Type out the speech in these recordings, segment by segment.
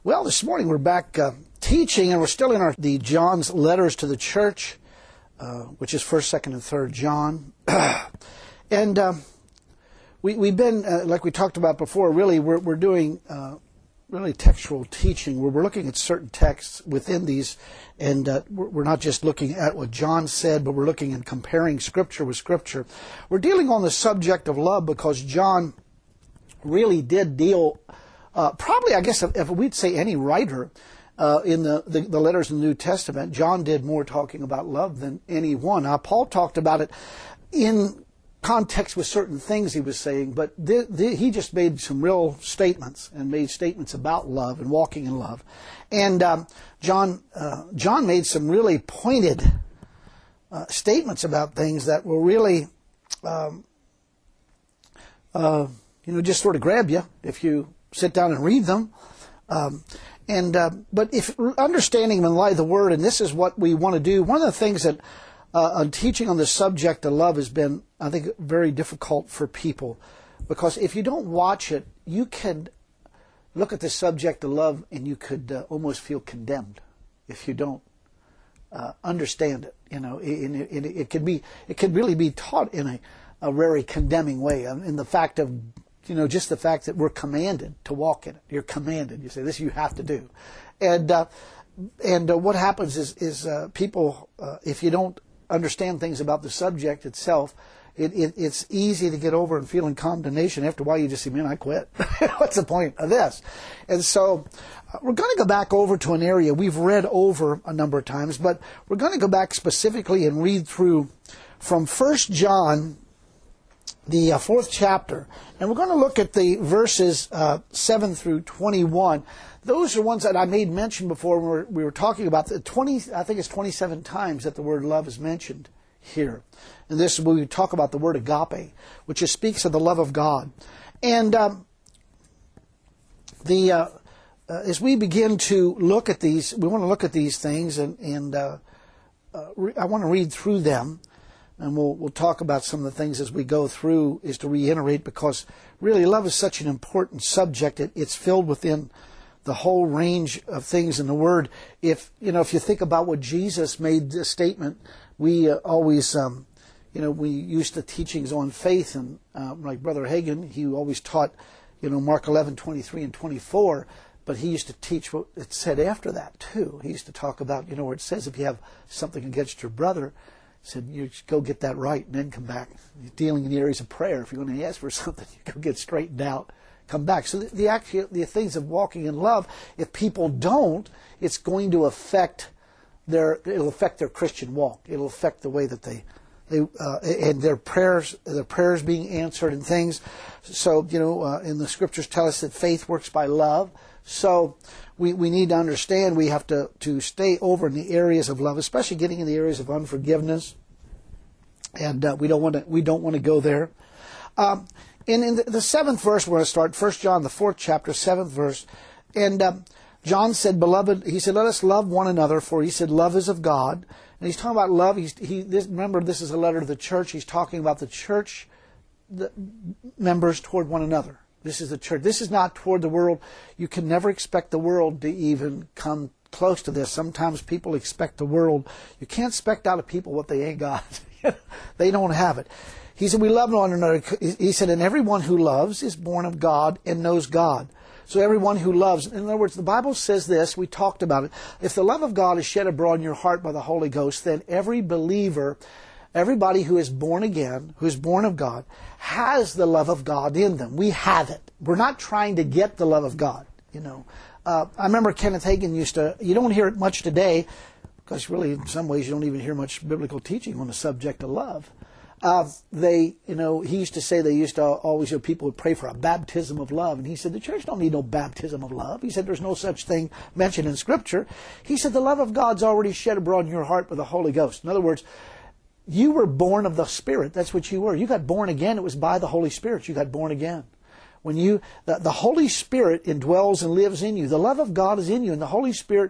Well, this morning we're back teaching, and we're still in the John's letters to the church, which is 1st, 2nd, and 3rd John. And we've been, like we talked about before, really we're doing really textual teaching, where we're looking at certain texts within these, and we're not just looking at what John said, but we're looking and comparing Scripture with Scripture. We're dealing on the subject of love because John really did deal, probably, I guess, if we'd say any writer in the letters in the New Testament, John did more talking about love than anyone. Now, Paul talked about it in context with certain things he was saying, but he just made some real statements and made statements about love and walking in love. And John made some really pointed statements about things that will really, just sort of grab you if you sit down and read them. But if understanding them in light of the Word, and this is what we want to do, one of the things that teaching on the subject of love has been, I think, very difficult for people, because if you don't watch it, you can look at the subject of love and you could almost feel condemned if you don't understand it. It could really be taught in a very condemning way, in the fact of, just the fact that we're commanded to walk in it. You're commanded. You say, this you have to do. And what happens is people, if you don't understand things about the subject itself, it's easy to get over and feel in condemnation. After a while, you just say, man, I quit. What's the point of this? And so we're going to go back over to an area we've read over a number of times, but we're going to go back specifically and read through from 1 John, the 4th chapter, and we're going to look at the verses 7 through 21. Those are ones that I made mention before when we were talking about the 20. I think it's 27 times that the word love is mentioned here. And this is when we talk about the word agape, which speaks of the love of God. And as we begin to look at these, we want to look at these things, and I want to read through them. And we'll talk about some of the things as we go through, is to reiterate, because really love is such an important subject. It's filled within the whole range of things in the Word. If you think about what Jesus made this statement, we always, we used the teachings on faith, and like Brother Hagin, he always taught, Mark 11:23 and 24. But he used to teach what it said after that too. He used to talk about, where it says if you have something against your brother, said, you go get that right and then come back. You're dealing in the areas of prayer. If you're going to ask for something, you go get straightened out, come back. So the things of walking in love, if people don't, it's going to affect their Christian walk. It'll affect the way that they and their prayers being answered and things. So, and the Scriptures tell us that faith works by love. So we need to understand we have to stay over in the areas of love, especially getting in the areas of unforgiveness, and we don't want to go there. And in the 7th verse, we're going to start 1 John, the 4th chapter, 7th verse, and John said, "Beloved," he said, "let us love one another, for," he said, "love is of God." And he's talking about love. Remember, this is a letter to the church. He's talking about the church, the members toward one another. This is the church. This is not toward the world. You can never expect the world to even come close to this. Sometimes people expect the world. You can't expect out of people what they ain't got. They don't have it. He said, we love one another. He said, and everyone who loves is born of God and knows God. So everyone who loves, in other words, the Bible says this, we talked about it. If the love of God is shed abroad in your heart by the Holy Ghost, then every believer, everybody who is born again, who is born of God, has the love of God in them. We have it. We're not trying to get the love of God. I remember Kenneth Hagin you don't hear it much today, because really in some ways you don't even hear much biblical teaching on the subject of love. He used to say they used to always, people would pray for a baptism of love. And he said, the church don't need no baptism of love. He said, there's no such thing mentioned in Scripture. He said, the love of God's already shed abroad in your heart by the Holy Ghost. In other words, you were born of the Spirit. That's what you were. You got born again. It was by the Holy Spirit you got born again. When the Holy Spirit indwells and lives in you, the love of God is in you, and the Holy Spirit,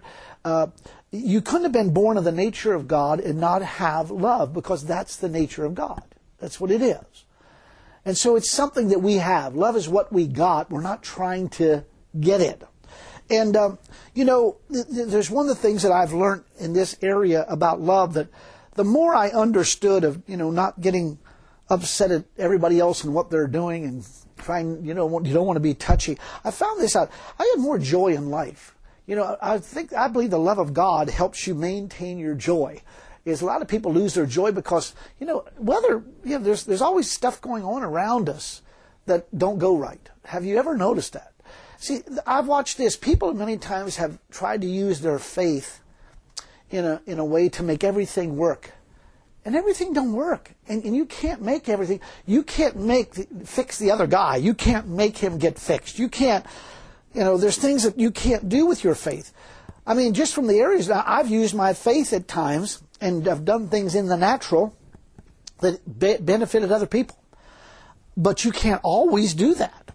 you couldn't have been born of the nature of God and not have love, because that's the nature of God. That's what it is. And so it's something that we have. Love is what we got. We're not trying to get it. And, there's one of the things that I've learned in this area about love, that the more I understood of, not getting upset at everybody else and what they're doing and trying, you don't want to be touchy. I found this out. I had more joy in life. I believe the love of God helps you maintain your joy. Is a lot of people lose their joy because, there's always stuff going on around us that don't go right. Have you ever noticed that? See, I've watched this. People many times have tried to use their faith in a way to make everything work. And everything don't work. And you can't make everything. You can't fix the other guy. You can't make him get fixed. You can't, there's things that you can't do with your faith. I mean, just from the areas, I've used my faith at times and I've done things in the natural that benefited other people. But you can't always do that.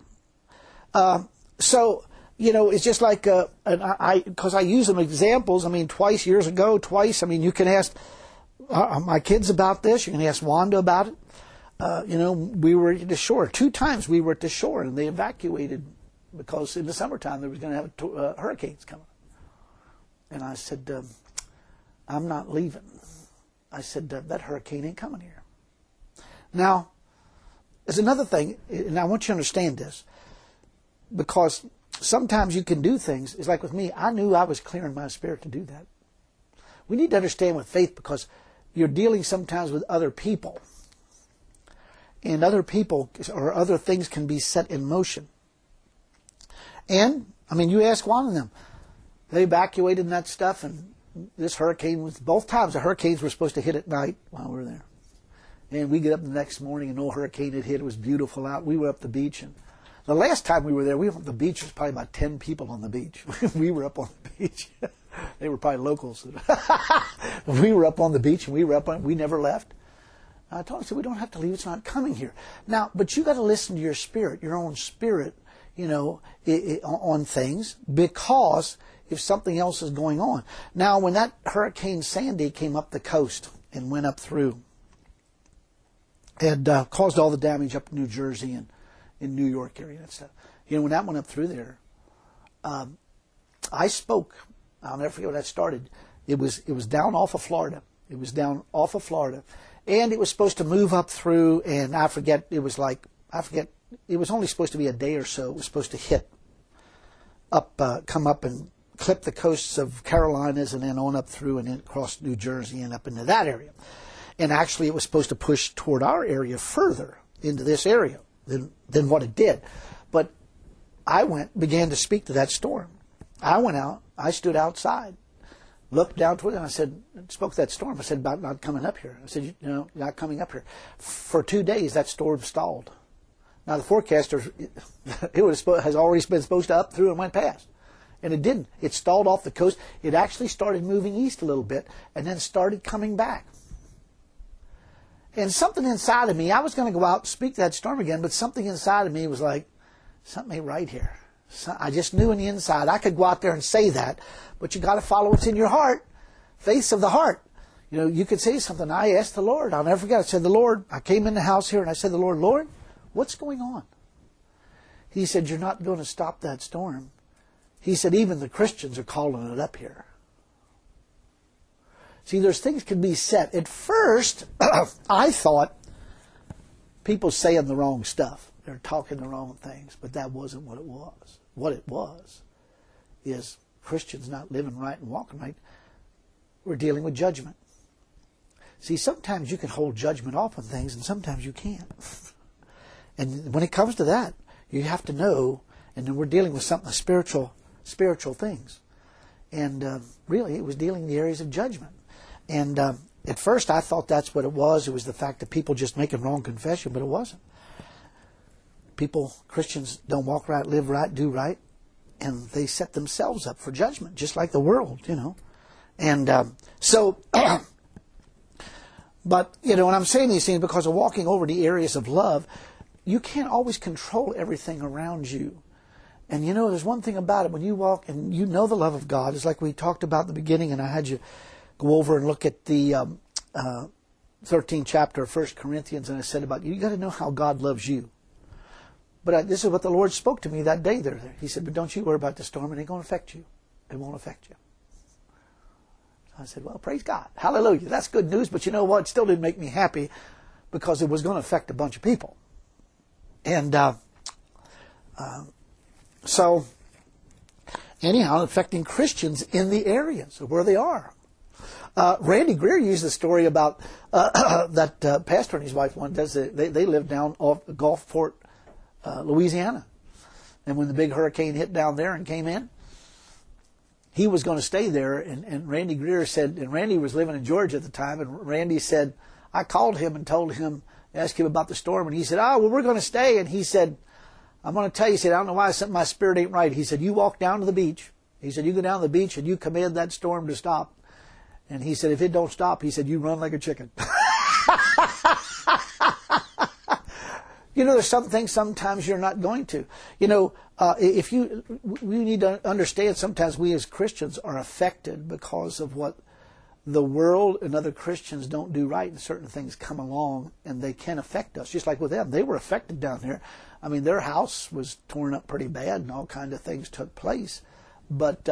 It's just like, because I use them examples. I mean, years ago, you can ask my kids about this. You can ask Wanda about it. We were at the shore. 2 times we were at the shore and they evacuated because in the summertime there was going to have hurricanes coming. And I said, I'm not leaving. I said, that hurricane ain't coming here. Now, there's another thing, and I want you to understand this, because sometimes you can do things. It's like with me, I knew I was clearing my spirit to do that. We need to understand with faith, because you're dealing sometimes with other people. And other people or other things can be set in motion. And, you ask one of them. They evacuated that stuff, and this hurricane was, both times the hurricanes were supposed to hit at night while we were there. And we get up the next morning and no hurricane had hit. It was beautiful out. We were up the beach, and the last time we were there, we were up the beach. There was probably about 10 people on the beach. We were up on the beach. They were probably locals. We were up on the beach, and we never left. I told them, I said, we don't have to leave. It's not coming here. Now, but you got to listen to your spirit, your own spirit, on things, because if something else is going on. Now, when that Hurricane Sandy came up the coast and went up through, had caused all the damage up in New Jersey and in New York area and stuff. When that went up through there, I spoke. I'll never forget when that started. It was down off of Florida. It was down off of Florida. And it was supposed to move up through, and it was only supposed to be a day or so. It was supposed to hit up, come up and clip the coasts of Carolinas and then on up through and then across New Jersey and up into that area. And actually it was supposed to push toward our area further into this area than what it did. But I began to speak to that storm. I went out, I stood outside, looked down toward it, and I spoke to that storm. I said, about not coming up here. I said, not coming up here. For 2 days, that storm stalled. Now, the forecaster, has already been supposed to up through and went past. And it didn't. It stalled off the coast. It actually started moving east a little bit and then started coming back. And something inside of me, I was going to go out and speak to that storm again, but something inside of me was like, something ain't right here. So I just knew in the inside. I could go out there and say that, but you got to follow what's in your heart. Faith of the heart. You could say something. I asked the Lord. I'll never forget. I said, the Lord, I came in the house here and I said to the Lord, what's going on? He said, you're not going to stop that storm. He said, even the Christians are calling it up here. See, there's things can be said. At first, I thought people saying the wrong stuff. They're talking the wrong things, but that wasn't what it was. What it was is Christians not living right and walking right. We're dealing with judgment. See, sometimes you can hold judgment off on things, and sometimes you can't. And when it comes to that, you have to know, and then we're dealing with something spiritual things. And really, it was dealing in the areas of judgment. And at first, I thought that's what it was. It was the fact that people just making wrong confession, but it wasn't. Christians don't walk right, live right, do right, and they set themselves up for judgment, just like the world, And but, when I'm saying these things, because of walking over the areas of love, you can't always control everything around you. And there's one thing about it, when you walk and you know the love of God, it's like we talked about in the beginning, and I had you go over and look at the 13th chapter of 1 Corinthians, and I said about you got to know how God loves you. But this is what the Lord spoke to me that day there. He said, but don't you worry about the storm. It ain't going to affect you. It won't affect you. I said, well, praise God. Hallelujah. That's good news. But you know what? It still didn't make me happy because it was going to affect a bunch of people. And so, anyhow, affecting Christians in the areas of where they are. Randy Greer used the story about that pastor and his wife they lived down off Gulfport, Louisiana. And when the big hurricane hit down there and came in, he was going to stay there. And Randy Greer said, and Randy was living in Georgia at the time, and Randy said, I called him and told him, asked him about the storm, and he said, well, we're going to stay. And he said, I'm going to tell you, he said, I don't know why my spirit ain't right. He said, you walk down to the beach. He said, you go down to the beach and you command that storm to stop. And he said, if it don't stop, he said, you run like a chicken. You know, there's some things sometimes you're not going to. You know, we need to understand sometimes we as Christians are affected because of what the world and other Christians don't do right, and certain things come along and they can affect us. Just like with them, they were affected down there. I mean, their house was torn up pretty bad and all kinds of things took place. But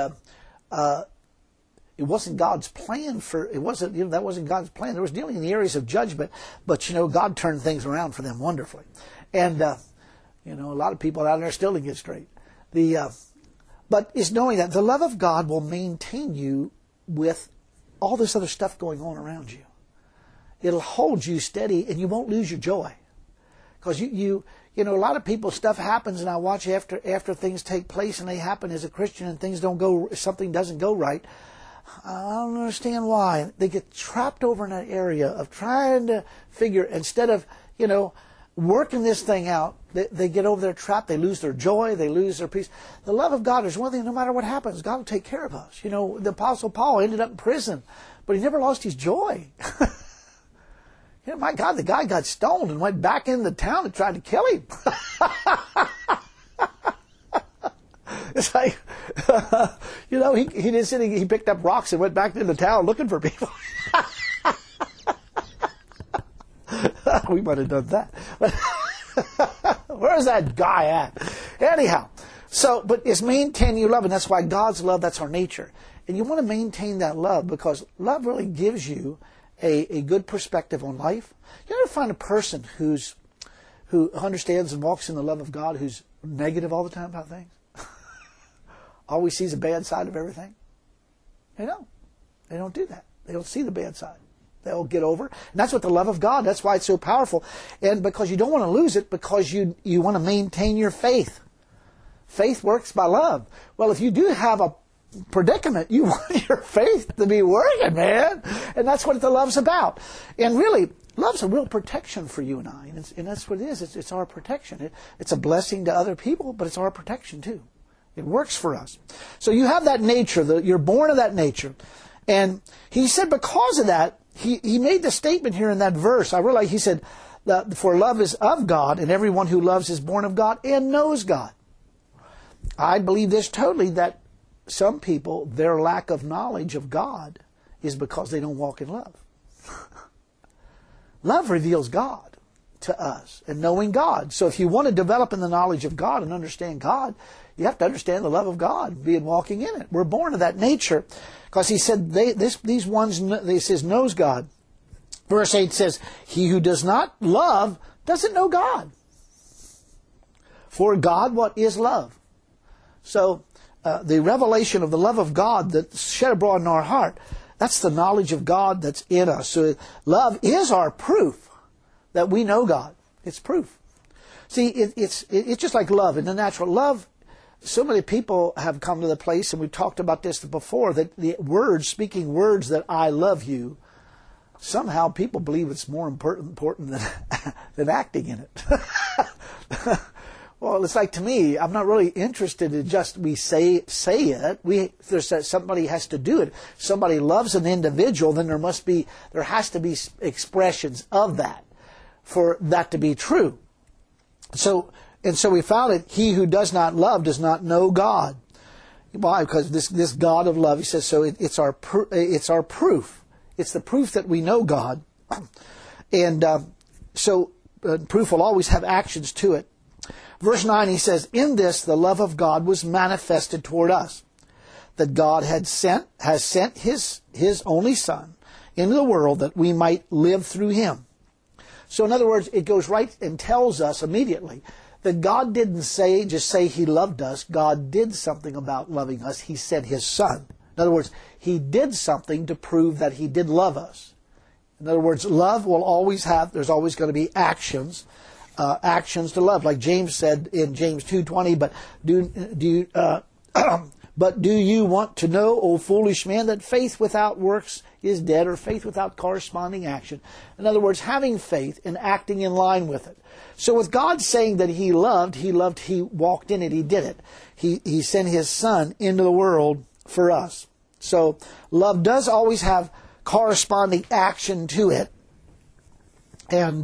it wasn't God's plan that wasn't God's plan. There was dealing in the areas of judgment, but you know, God turned things around for them wonderfully. And you know, a lot of people out there still didn't get straight. But it's knowing that the love of God will maintain you with all this other stuff going on around you. It'll hold you steady, and you won't lose your joy. Because you know, a lot of people, stuff happens, and I watch after things take place and they happen as a Christian, and something doesn't go right. I don't understand why. They get trapped over in that area of trying to figure, instead of, you know, working this thing out, they get over there trapped, they lose their joy, they lose their peace. The love of God is one thing, no matter what happens, God will take care of us. You know, the Apostle Paul ended up in prison, but he never lost his joy. You know, my God, the guy got stoned and went back into the town and tried to kill him. It's like, you know, he didn't sit, he picked up rocks and went back into town looking for people. We might have done that. Where's that guy at? Anyhow, but it's maintain your love, and that's why God's love, that's our nature. And you want to maintain that love because love really gives you a good perspective on life. You ever find a person who understands and walks in the love of God who's negative all the time about things? Always sees the bad side of everything? They don't do that. They don't see the bad side. They'll get over. And that's what the love of God, that's why it's so powerful. And because you don't want to lose it, because you want to maintain your faith. Faith works by love. Well, if you do have a predicament, you want your faith to be working, man. And that's what the love's about. And really, love's a real protection for you and I. And that's what it is. It's our protection. It's a blessing to other people, but it's our protection too. It works for us. So you have that nature. You're born of that nature. And he said because of that, he made the statement here in that verse. I realize he said, for love is of God, and everyone who loves is born of God and knows God. I believe this totally, that some people, their lack of knowledge of God is because they don't walk in love. Love reveals God to us and knowing God. So if you want to develop in the knowledge of God and understand God, you have to understand the love of God, being walking in it. We're born of that nature. Because he said, these ones, he says, knows God. Verse 8 says, he who does not love doesn't know God. For God, what is love? So, the revelation of the love of God that's shed abroad in our heart, that's the knowledge of God that's in us. So love is our proof that we know God. It's proof. See, it's just like love. In the natural love, so many people have come to the place, and we've talked about this before, that the words, speaking words that I love you, somehow people believe it's more important than acting in it. Well, it's like, to me, I'm not really interested in just we say it. Somebody has to do it. Somebody loves an individual, then there has to be expressions of that for that to be true. So we found it, he who does not love does not know God. Why? Because this God of love, he says, so it's our proof. It's the proof that we know God. And so proof will always have actions to it. Verse 9, he says, in this the love of God was manifested toward us, that God has sent his only Son into the world that we might live through him. So in other words, it goes right and tells us immediately that God didn't just say he loved us. God did something about loving us. He sent his Son. In other words, he did something to prove that he did love us. In other words, love will always there's always going to be actions to love. Like James said in James 2:20, but do you want to know, O foolish man, that faith without works is dead, or faith without corresponding action? In other words, having faith and acting in line with it. So with God saying that he loved, he walked in it, he did it. He sent his Son into the world for us. So love does always have corresponding action to it. And,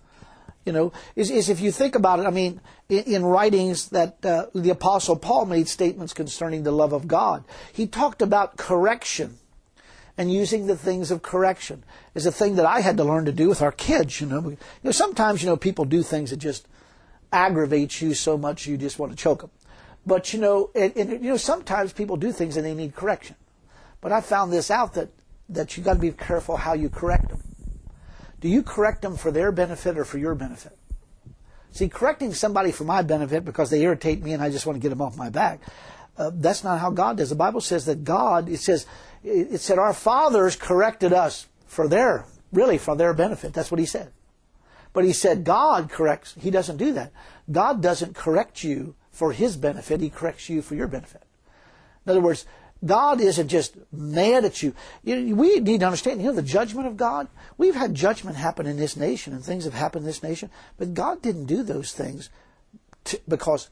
is if you think about it, I mean, in writings that the Apostle Paul made statements concerning the love of God. He talked about correction and using the things of correction is a thing that I had to learn to do with our kids. Sometimes people do things that just aggravate you so much you just want to choke them. But sometimes people do things and they need correction. But I found this out that you got to be careful how you correct them. Do you correct them for their benefit or for your benefit? See, correcting somebody for my benefit because they irritate me and I just want to get them off my back, that's not how God does. The Bible says that God, it said our fathers corrected us for their benefit. That's what he said. But he said God corrects. He doesn't do that. God doesn't correct you for his benefit. He corrects you for your benefit. In other words, God isn't just mad at you. We need to understand, the judgment of God. We've had judgment happen in this nation, and things have happened in this nation. But God didn't do those things because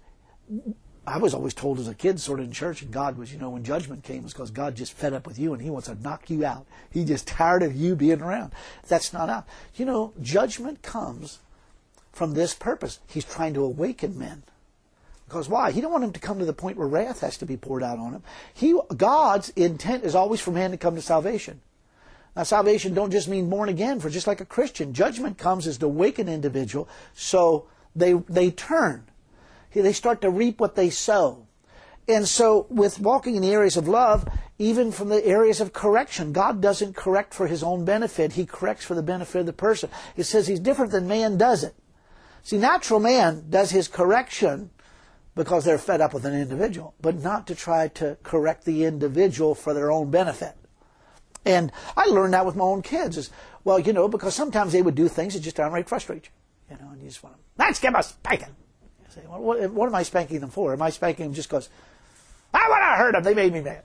I was always told as a kid, sort of in church, and God was, when judgment came, it was because God just fed up with you and he wants to knock you out. He's just tired of you being around. That's not out. Judgment comes from this purpose. He's trying to awaken men. Because why? He don't want him to come to the point where wrath has to be poured out on him. God's intent is always for man to come to salvation. Now, salvation don't just mean born again, for just like a Christian. Judgment comes as to awaken an individual, so they turn. They start to reap what they sow. And so, with walking in the areas of love, even from the areas of correction, God doesn't correct for his own benefit. He corrects for the benefit of the person. It says he's different than man does it. See, natural man does his correction because they're fed up with an individual, but not to try to correct the individual for their own benefit. And I learned that with my own kids. Because sometimes they would do things that just downright frustrate you. And you just want to, let's give a spanking. You say, well, what am I spanking them for? Am I spanking them just because I want to hurt them? They made me mad.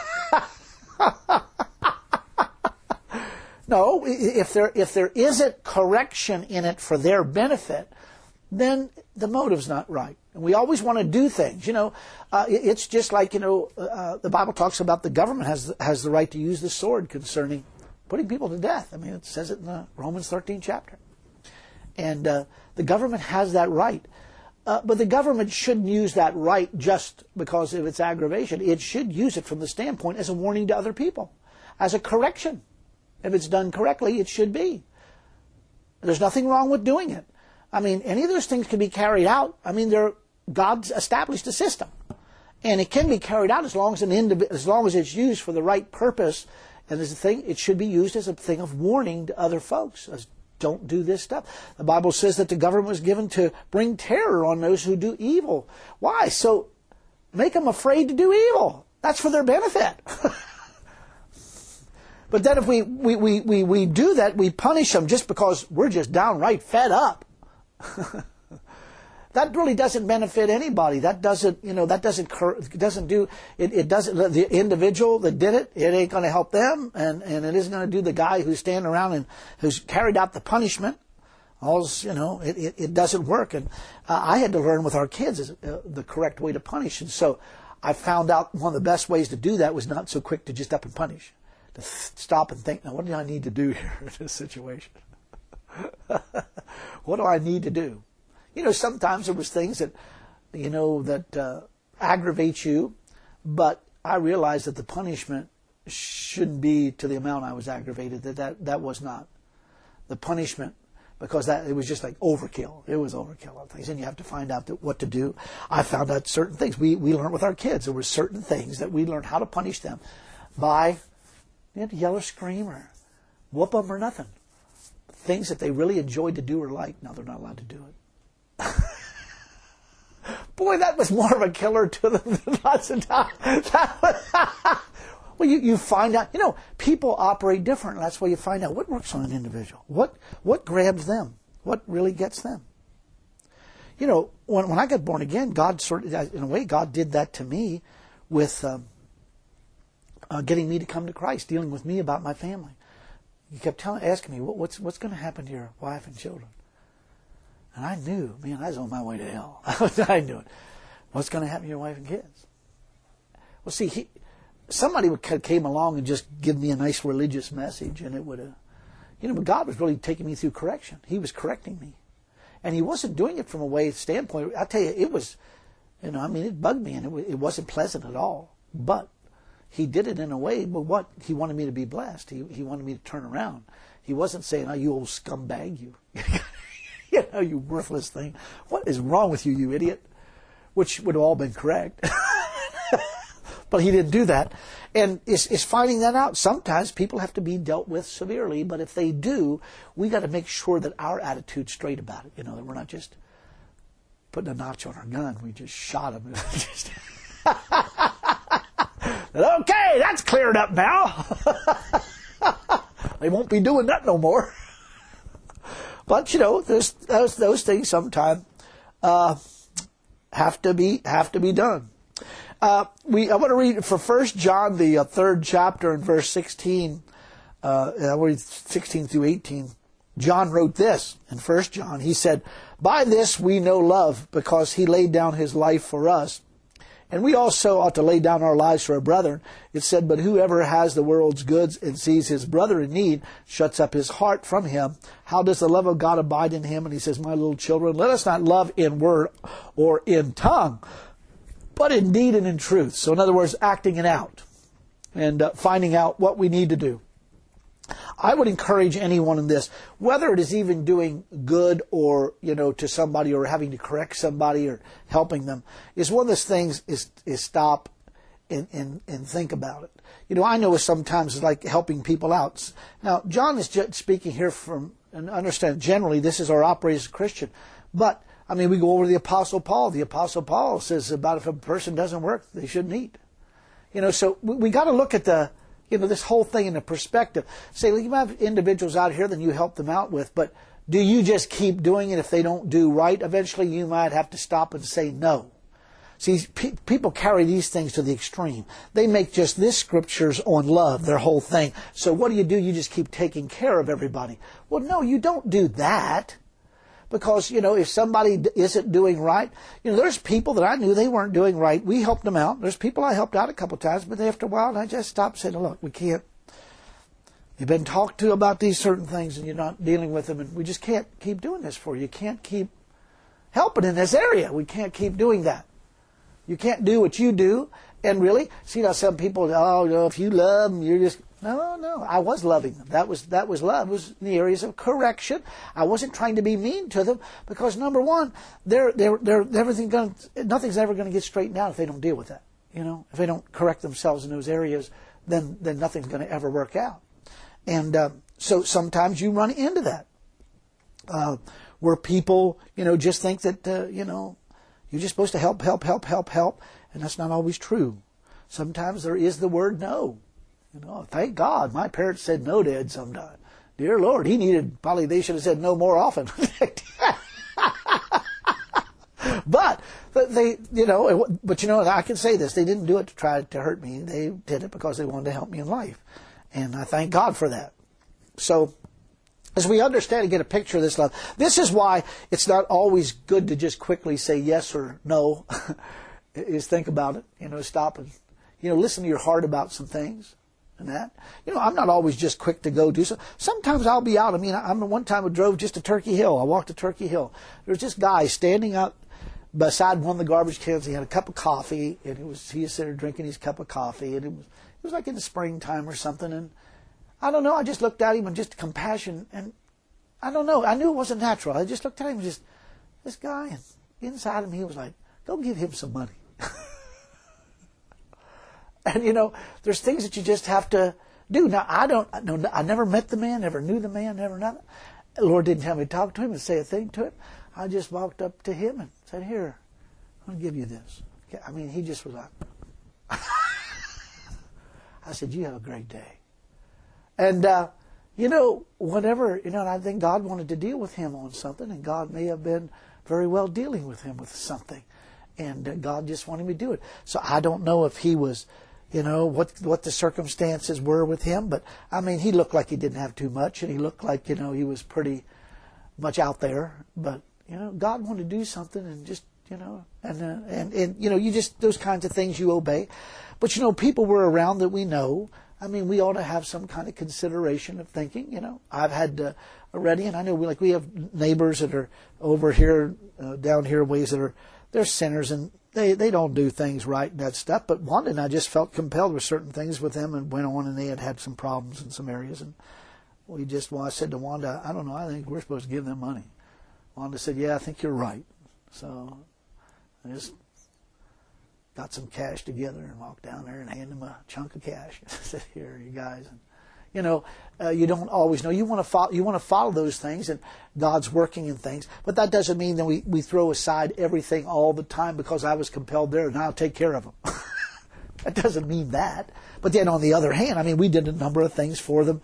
No, if there isn't correction in it for their benefit, then the motive's not right. And we always want to do things. It's just like, the Bible talks about the government has the right to use the sword concerning putting people to death. I mean, it says it in the Romans 13 chapter. And the government has that right. But the government shouldn't use that right just because of its aggravation. It should use it from the standpoint as a warning to other people, as a correction. If it's done correctly, it should be. There's nothing wrong with doing it. I mean, any of those things can be carried out. I mean, God's established a system, and it can be carried out as long as it's used for the right purpose. And as a thing, it should be used as a thing of warning to other folks. As don't do this stuff. The Bible says that the government was given to bring terror on those who do evil. Why? So make them afraid to do evil. That's for their benefit. But then if we do that, we punish them just because we're just downright fed up. That really doesn't benefit anybody. That doesn't do the individual that did it. It ain't going to help them, and it isn't going to do the guy who's standing around and who's carried out the punishment. It doesn't work. And I had to learn with our kids the correct way to punish. And so I found out one of the best ways to do that was not so quick to just up and punish. To stop and think, now what do I need to do here in this situation? What do I need to do? Sometimes there was things that, that aggravate you, but I realized that the punishment shouldn't be to the amount I was aggravated. That was not. The punishment because it was just like overkill. It was overkill on things, and you have to find out what to do. I found out certain things. We learned with our kids. There were certain things that we learned how to punish them by, you had to yell or scream or whoop them or nothing. Things that they really enjoyed to do or like, now they're not allowed to do it. Boy, that was more of a killer to them than lots of times. Well, you find out, people operate different. That's why you find out what works on an individual. What grabs them? What really gets them? When I got born again, God in a way, God did that to me with getting me to come to Christ, dealing with me about my family. He kept asking me, what's going to happen to your wife and children? And I knew, man, I was on my way to hell. I knew it. What's going to happen to your wife and kids? Well, see, somebody came along and just give me a nice religious message, and it would have, but God was really taking me through correction. He was correcting me. And He wasn't doing it from a standpoint. I tell you, it was, it bugged me, and it wasn't pleasant at all. But He did it in a way, but He wanted me to be blessed. He wanted me to turn around. He wasn't saying, you old scumbag, you you worthless thing. What is wrong with you, you idiot? Which would have all been correct. But He didn't do that. And is finding that out. Sometimes people have to be dealt with severely, but if they do, we got to make sure that our attitude's straight about it. That we're not just putting a notch on our gun. We just shot them. Okay, that's cleared up now. They won't be doing that no more. But those things sometimes have to be done. I want to read for 1 John, the 3rd chapter, and verse 16. I'll read 16 through 18. John wrote this in 1 John. He said, "By this we know love, because He laid down His life for us. And we also ought to lay down our lives for our brethren." It said, "But whoever has the world's goods and sees his brother in need shuts up his heart from him. How does the love of God abide in him?" And he says, "My little children, let us not love in word or in tongue, but in deed and in truth." So in other words, acting it out and finding out what we need to do. I would encourage anyone in this, whether it is even doing good or, to somebody or having to correct somebody or helping them, is one of those things is stop and think about it. I know sometimes it's like helping people out. Now, John is just speaking here and understand generally this is our operation as a Christian. But, we go over the Apostle Paul. The Apostle Paul says about if a person doesn't work, they shouldn't eat. So we got to look at this whole thing in a perspective. Say, you have individuals out here that you help them out with, but do you just keep doing it if they don't do right? Eventually you might have to stop and say no. See, people carry these things to the extreme. They make just this scriptures on love their whole thing. So what do? You just keep taking care of everybody. Well, no, you don't do that. Because, if somebody isn't doing right, there's people that I knew they weren't doing right. We helped them out. There's people I helped out a couple of times, but after a while, I just stopped saying, look, we can't. You've been talked to about these certain things and you're not dealing with them, and we just can't keep doing this for you. You can't keep helping in this area. We can't keep doing that. You can't do what you do. And really, see how some people, if you love them, you're just... No. I was loving them. That was love. It was in the areas of correction. I wasn't trying to be mean to them because number one, nothing's ever going to get straightened out if they don't deal with that. If they don't correct themselves in those areas, then nothing's going to ever work out. And so sometimes you run into that where people just think that you're just supposed to help, and that's not always true. Sometimes there is the word no. Thank God my parents said no to Ed sometime. Dear Lord, they should have said no more often. But I can say this, they didn't do it to try to hurt me. They did it because they wanted to help me in life. And I thank God for that. So, as we understand and get a picture of this love, this is why it's not always good to just quickly say yes or no. Is think about it, stop and, listen to your heart about some things. And that, I'm not always just quick to go do so. Sometimes I'll be out. One time I drove just to Turkey Hill. I walked to Turkey Hill. There was this guy standing out beside one of the garbage cans. He had a cup of coffee, and he was there drinking his cup of coffee, and it was like in the springtime or something. And I don't know. I just looked at him and just compassion, and I don't know. I knew it wasn't natural. I just looked at him, just this guy, and inside of me was like, go give him some money. And there's things that you just have to do. Now, I never met the man, never knew the man, never nothing. The Lord didn't tell me to talk to him and say a thing to him. I just walked up to him and said, here, I'm going to give you this. I mean, he just was like, I said, you have a great day. And, whatever, and I think God wanted to deal with him on something, and God may have been very well dealing with him with something. And God just wanted me to do it. So I don't know if he was, what the circumstances were with him, but I mean, he looked like he didn't have too much, and he looked like, he was pretty much out there. But, God wanted to do something, and just, you just, those kinds of things you obey. But, people were around that we know. I mean, we ought to have some kind of consideration of thinking, I've had already, and I know we have neighbors that are over here, down here, ways that they're sinners, and they don't do things right and that stuff. But Wanda and I just felt compelled with certain things with them, and went on, and they had some problems in some areas. And I said to Wanda, I don't know, I think we're supposed to give them money. Wanda said, yeah, I think you're right. So I just got some cash together and walked down there and handed them a chunk of cash. I said, here, you guys. And, you don't always know. You want to follow those things, and God's working in things. But that doesn't mean that we throw aside everything all the time because I was compelled there and I'll take care of them. That doesn't mean that. But then on the other hand, I mean, we did a number of things for them.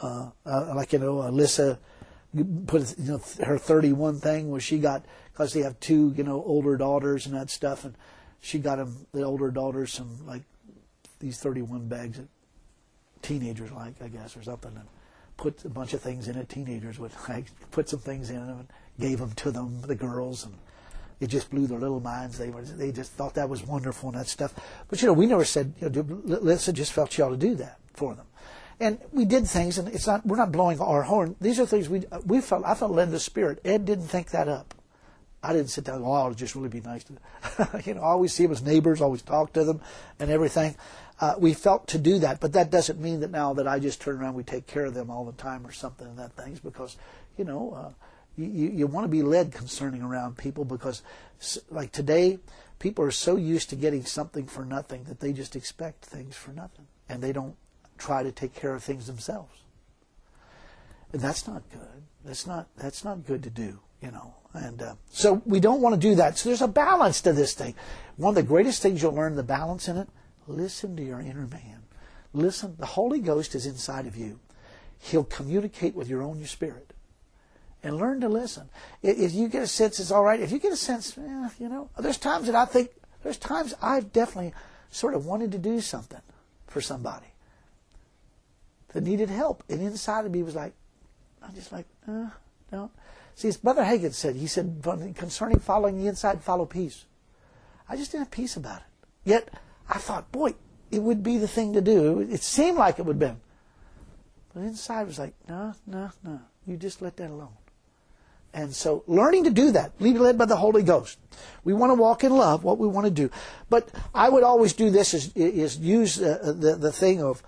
Alyssa put, her 31 thing where she got, because they have two, older daughters and that stuff, and she got them, the older daughters, some, these 31 bags that teenagers like, I guess, or something, and put a bunch of things in it. Teenagers would put some things in them and gave them to them, the girls, and it just blew their little minds. They just thought that was wonderful and that stuff. But, we never said, Alyssa just felt she ought to do that for them. And we did things, and we're not blowing our horn. These are things I felt led in the Spirit. Ed didn't think that up. I didn't sit down and go, oh, it'll just really be nice to, I always see them as neighbors, always talk to them and everything. We felt to do that, but that doesn't mean that now that I just turn around, we take care of them all the time or something and that things, because, you want to be led concerning around people, because like today, people are so used to getting something for nothing that they just expect things for nothing, and they don't try to take care of things themselves. And that's not good. That's not good to do, And so we don't want to do that. So there's a balance to this thing. One of the greatest things you'll learn, the balance in it, listen to your inner man. Listen. The Holy Ghost is inside of you. He'll communicate with your spirit. And learn to listen. If you get a sense it's all right, if you get a sense, there's times I've definitely sort of wanted to do something for somebody that needed help. And inside of me was like, I'm just like, no. See, as Brother Hagin said, he said, concerning following the inside, follow peace. I just didn't have peace about it. Yet, I thought, boy, it would be the thing to do. It seemed like it would have been. But inside was like, no. You just let that alone. And so, learning to do that, being led by the Holy Ghost. We want to walk in love, what we want to do. But I would always do this, is use the thing of,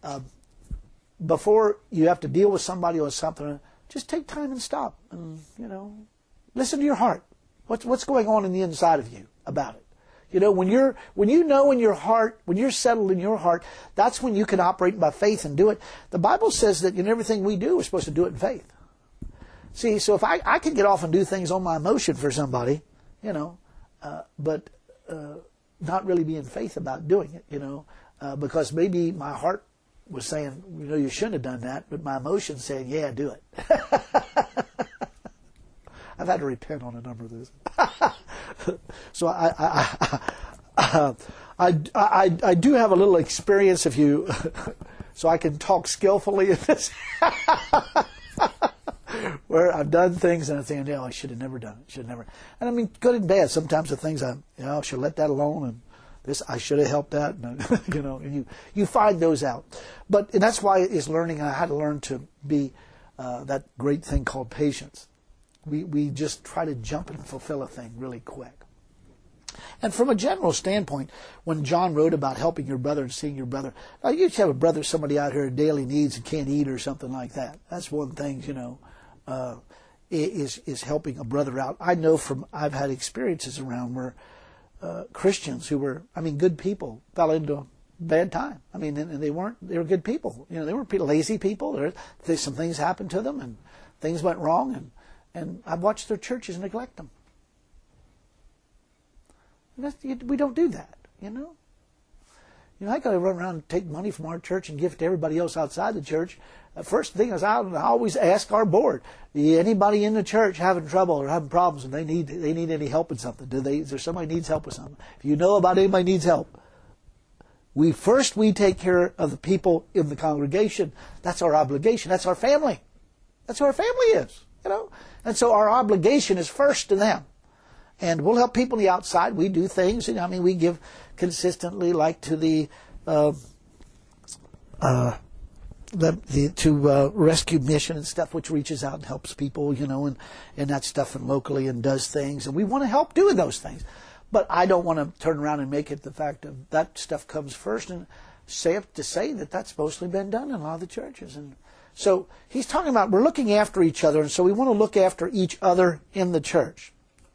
before you have to deal with somebody or something, just take time and stop. And, listen to your heart. What's going on in the inside of you about it? When you know in your heart, when you're settled in your heart, that's when you can operate by faith and do it. The Bible says that in everything we do, we're supposed to do it in faith. See, so if I can get off and do things on my emotion for somebody, but not really be in faith about doing it, because maybe my heart was saying, you shouldn't have done that, but my emotion's saying, yeah, do it. I've had to repent on a number of those. So I do have a little experience of you, so I can talk skillfully in this. Where I've done things and I think, I should have never done it. And I mean, good and bad. Sometimes the things I should let that alone, and this I should have helped that, and, and you find those out. And that's why it's learning. I had to learn to be that great thing called patience. We just try to jump and fulfill a thing really quick. And from a general standpoint, when John wrote about helping your brother and seeing your brother, you have a brother, somebody out here daily needs and can't eat or something like that. That's one thing, is helping a brother out. I know I've had experiences around where Christians who were, good people fell into a bad time. And they were good people. They were lazy people. Some things happened to them and things went wrong, and I've watched their churches neglect them. We don't do that, I got to run around and take money from our church and give it to everybody else outside the church. First thing is I always ask our board, anybody in the church having trouble or having problems and they need any help with something? Is there somebody needs help with something? If you know about anybody needs help, we take care of the people in the congregation. That's our obligation. That's our family. That's who our family is, And so our obligation is first to them. And we'll help people on the outside. We do things. We give consistently, like to the rescue mission and stuff, which reaches out and helps people, and that stuff, and locally and does things. And we want to help doing those things. But I don't want to turn around and make it the fact of that stuff comes first and say that that's mostly been done in a lot of the churches. And so he's talking about we're looking after each other, and so we want to look after each other in the church.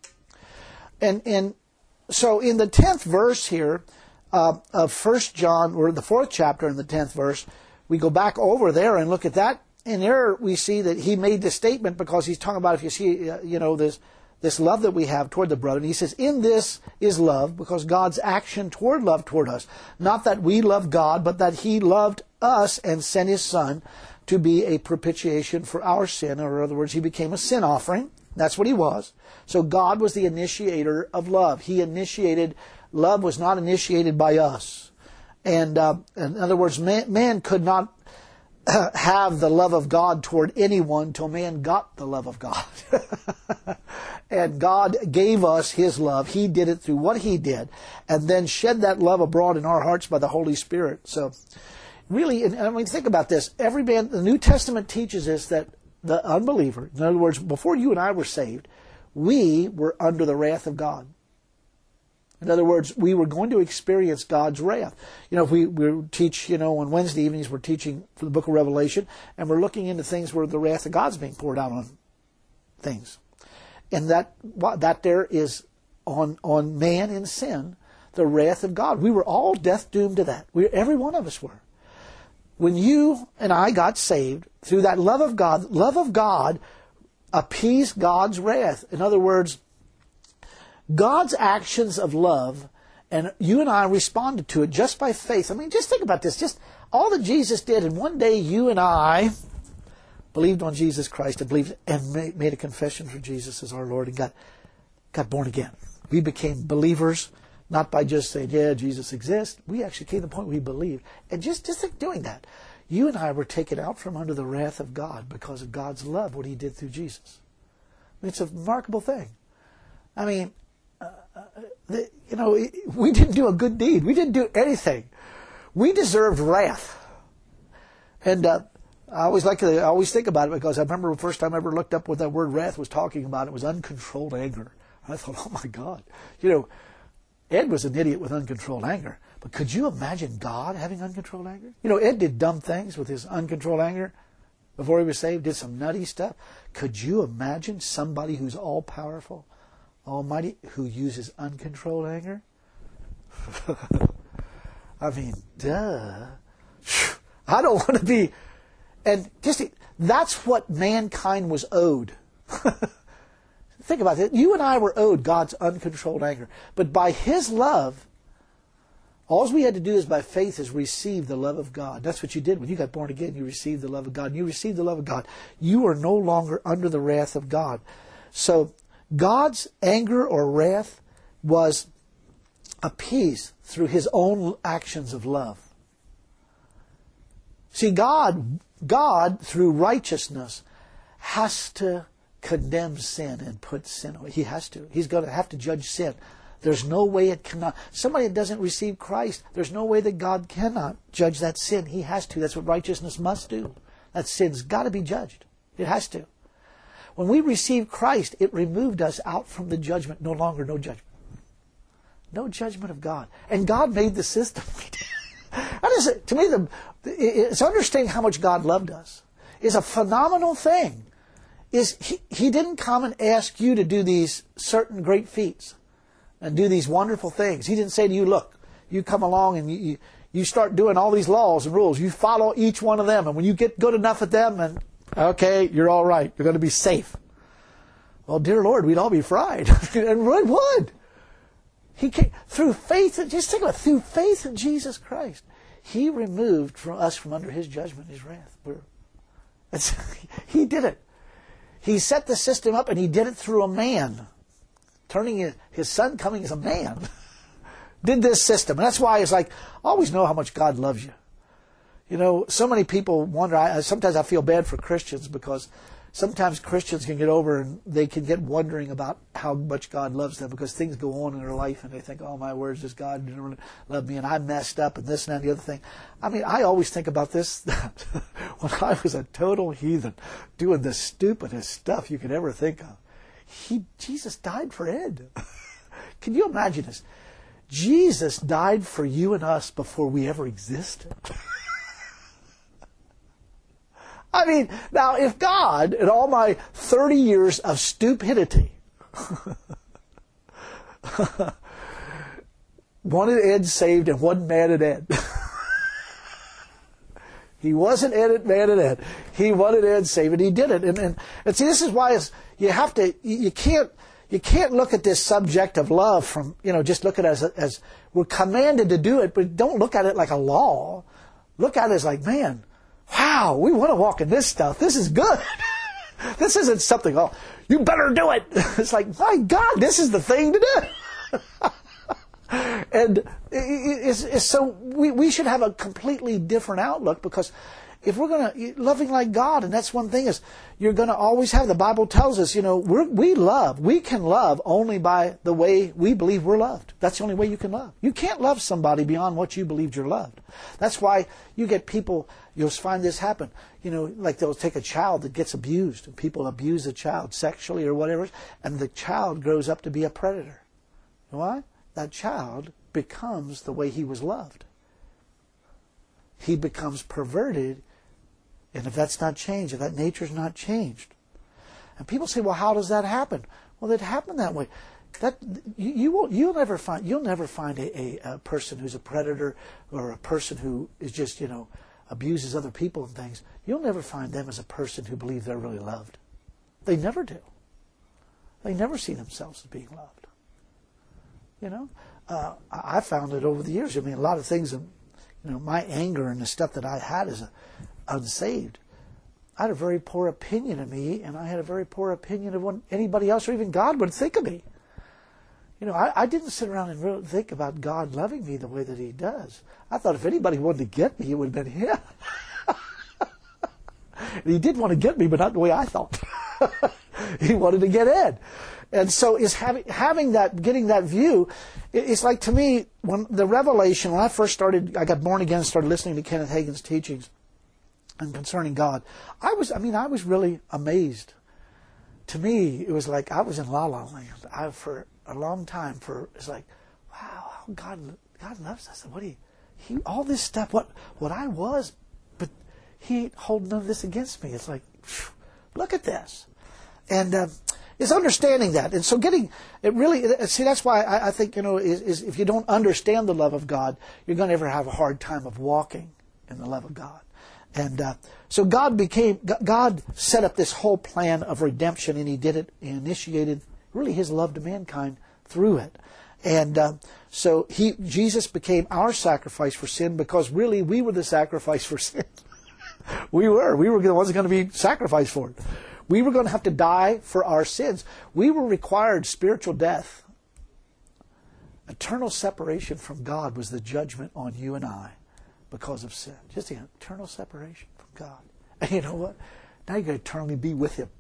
And so in the 10th verse here of 1 John, or the 4th chapter in the 10th verse, we go back over there and look at that. And there we see that he made this statement because he's talking about, if you see, this love that we have toward the brother. And he says, in this is love, because God's action toward love toward us. Not that we love God, but that he loved us and sent his Son to be a propitiation for our sin. Or in other words, he became a sin offering. That's what he was. So God was the initiator of love. He initiated, love was not initiated by us. And in other words, man could not have the love of God toward anyone till man got the love of God. And God gave us his love. He did it through what he did, and then shed that love abroad in our hearts by the Holy Spirit. So really, think about this. The New Testament teaches us that the unbeliever, in other words, before you and I were saved, we were under the wrath of God. In other words, we were going to experience God's wrath. If we teach, on Wednesday evenings, we're teaching from the book of Revelation, and we're looking into things where the wrath of God's being poured out on things. And that there is on man in sin, the wrath of God. We were all death doomed to that. Every one of us were. When you and I got saved, through that love of God appeased God's wrath. In other words, God's actions of love, and you and I responded to it just by faith. Just think about this. Just all that Jesus did, and one day you and I believed on Jesus Christ and made a confession for Jesus as our Lord and got born again. We became believers, not by just saying, yeah, Jesus exists. We actually came to the point where we believed. And just think doing that. You and I were taken out from under the wrath of God because of God's love, what he did through Jesus. It's a remarkable thing. We didn't do a good deed. We didn't do anything. We deserved wrath. And I always think about it because I remember the first time I ever looked up what that word wrath was talking about. It was uncontrolled anger. I thought, oh my God. Ed was an idiot with uncontrolled anger. But could you imagine God having uncontrolled anger? Ed did dumb things with his uncontrolled anger before he was saved, did some nutty stuff. Could you imagine somebody who's all-powerful, almighty, who uses uncontrolled anger? Duh. I don't want to be... And that's what mankind was owed. Think about it. You and I were owed God's uncontrolled anger. But by his love, all we had to do is by faith is receive the love of God. That's what you did when you got born again. You received the love of God. And you received the love of God. You are no longer under the wrath of God. So God's anger or wrath was appeased through his own actions of love. See, God through righteousness has to condemn sin and put sin away. He has to. He's going to have to judge sin. There's no way it cannot. Somebody that doesn't receive Christ, there's no way that God cannot judge that sin. He has to. That's what righteousness must do. That sin's got to be judged. It has to. When we received Christ, it removed us out from the judgment. No longer no judgment. No judgment of God. And God made the system. To me, it's understanding how much God loved us is a phenomenal thing. is He didn't come and ask you to do these certain great feats and do these wonderful things. He didn't say to you, look, you come along and you start doing all these laws and rules. You follow each one of them. And when you get good enough at them, and okay, you're all right. You're going to be safe. Well, dear Lord, we'd all be fried. And we would. He came through faith. Just think about it. Through faith in Jesus Christ, He removed us from under His judgment, His wrath. He did it. He set the system up, and He did it through a man. Turning His Son, coming as a man, did this system. And that's why it's like, always know how much God loves you. You know, so many people wonder, sometimes I feel bad for Christians, because sometimes Christians can get over and they can get wondering about how much God loves them, because things go on in their life and they think, oh my words, does God really love me? And I messed up and this and that and the other thing. I mean, I always think about this, that when I was a total heathen doing the stupidest stuff you could ever think of, Jesus died for Ed. Can you imagine this? Jesus died for you and us before we ever existed. I mean, now if God, in all my 30 years of stupidity, wanted Ed saved and wasn't mad at Ed. He wasn't mad at Ed. He wanted Ed saved, and He did it. And see, this is why you can't look at this subject of love from, just look at it as we're commanded to do it, but don't look at it like a law. Look at it as like, man, wow, we want to walk in this stuff. This is good. This isn't something, oh, you better do it. It's like, my God, this is the thing to do. And so we should have a completely different outlook, because if we're going to, loving like God, and that's one thing, is you're going to always have, the Bible tells us, we can love only by the way we believe we're loved. That's the only way you can love. You can't love somebody beyond what you believed you're loved. That's why you get people, you'll find this happen, like they'll take a child that gets abused, and people abuse a child sexually or whatever, and the child grows up to be a predator. You know why? That child becomes the way he was loved. He becomes perverted. And if that's not changed, if that nature's not changed, and people say, "Well, how does that happen?" Well, it happened that way. That you'll never find a person who's a predator, or a person who is just abuses other people and things. You'll never find them as a person who believes they're really loved. They never do. They never see themselves as being loved. I found it over the years. I mean, a lot of things, my anger and the stuff that I had as unsaved, I had a very poor opinion of me, and I had a very poor opinion of what anybody else or even God would think of me. I didn't sit around and really think about God loving me the way that He does. I thought if anybody wanted to get me, it would have been Him. And He did want to get me, but not the way I thought. He wanted to get Ed. And so is having that, getting that view, it's like, to me, when the revelation, when I first started, I got born again and started listening to Kenneth Hagin's teachings and concerning God, I was really amazed. To me, it was like I was in La La Land. For a long time, it's like, wow, God loves us. What He all this stuff, what I was, but He hold none of this against me. It's like, look at this. And it's understanding that. And so that's why I think, is if you don't understand the love of God, you're going to ever have a hard time of walking in the love of God. And so God set up this whole plan of redemption, and He did it, He initiated really His love to mankind through it. And so Jesus became our sacrifice for sin, because really we were the sacrifice for sin. We were the ones going to be sacrificed for it. We were going to have to die for our sins. We were required spiritual death. Eternal separation from God was the judgment on you and I because of sin. Just the eternal separation from God. And you know what? Now you're going to eternally be with Him.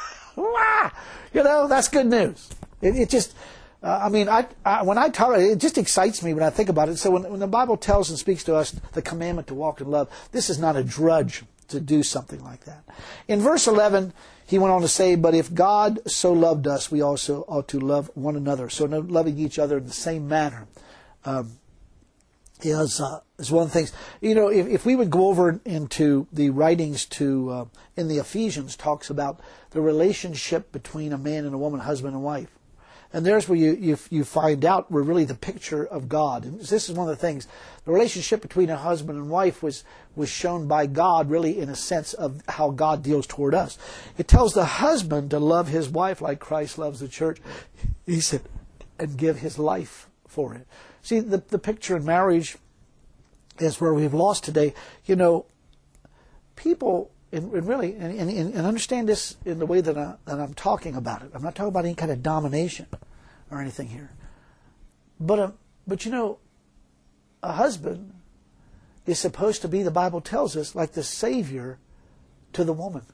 That's good news. It just, when I talk, it just excites me when I think about it. So when the Bible tells and speaks to us the commandment to walk in love, this is not a drudge to do something like that. In verse 11, he went on to say, but if God so loved us, we also ought to love one another. So loving each other in the same manner. is one of the things. You know, if we would go over into the writings to in the Ephesians, talks about the relationship between a man and a woman, husband and wife. And there's where you find out we're really the picture of God. And this is one of the things. The relationship between a husband and wife was shown by God really in a sense of how God deals toward us. It tells the husband to love his wife like Christ loves the church. He said, and give his life for it. See, the picture in marriage is where we've lost today. You know, people... And really, and understand this in the way that I'm talking about it. I'm not talking about any kind of domination or anything here. But you know, a husband is supposed to be, the Bible tells us, like the Savior to the woman.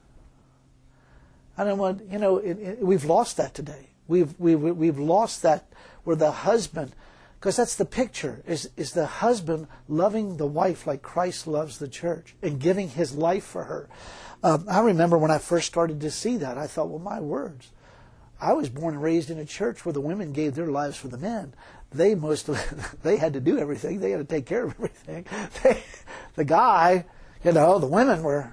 I don't want, you know, we've lost that today. We've lost that where the husband, because that's the picture, is the husband loving the wife like Christ loves the church and giving his life for her. I remember when I first started to see that, I thought, well, my words. I was born and raised in a church where the women gave their lives for the men. They had to do everything. They had to take care of everything. The guy, you know, the women were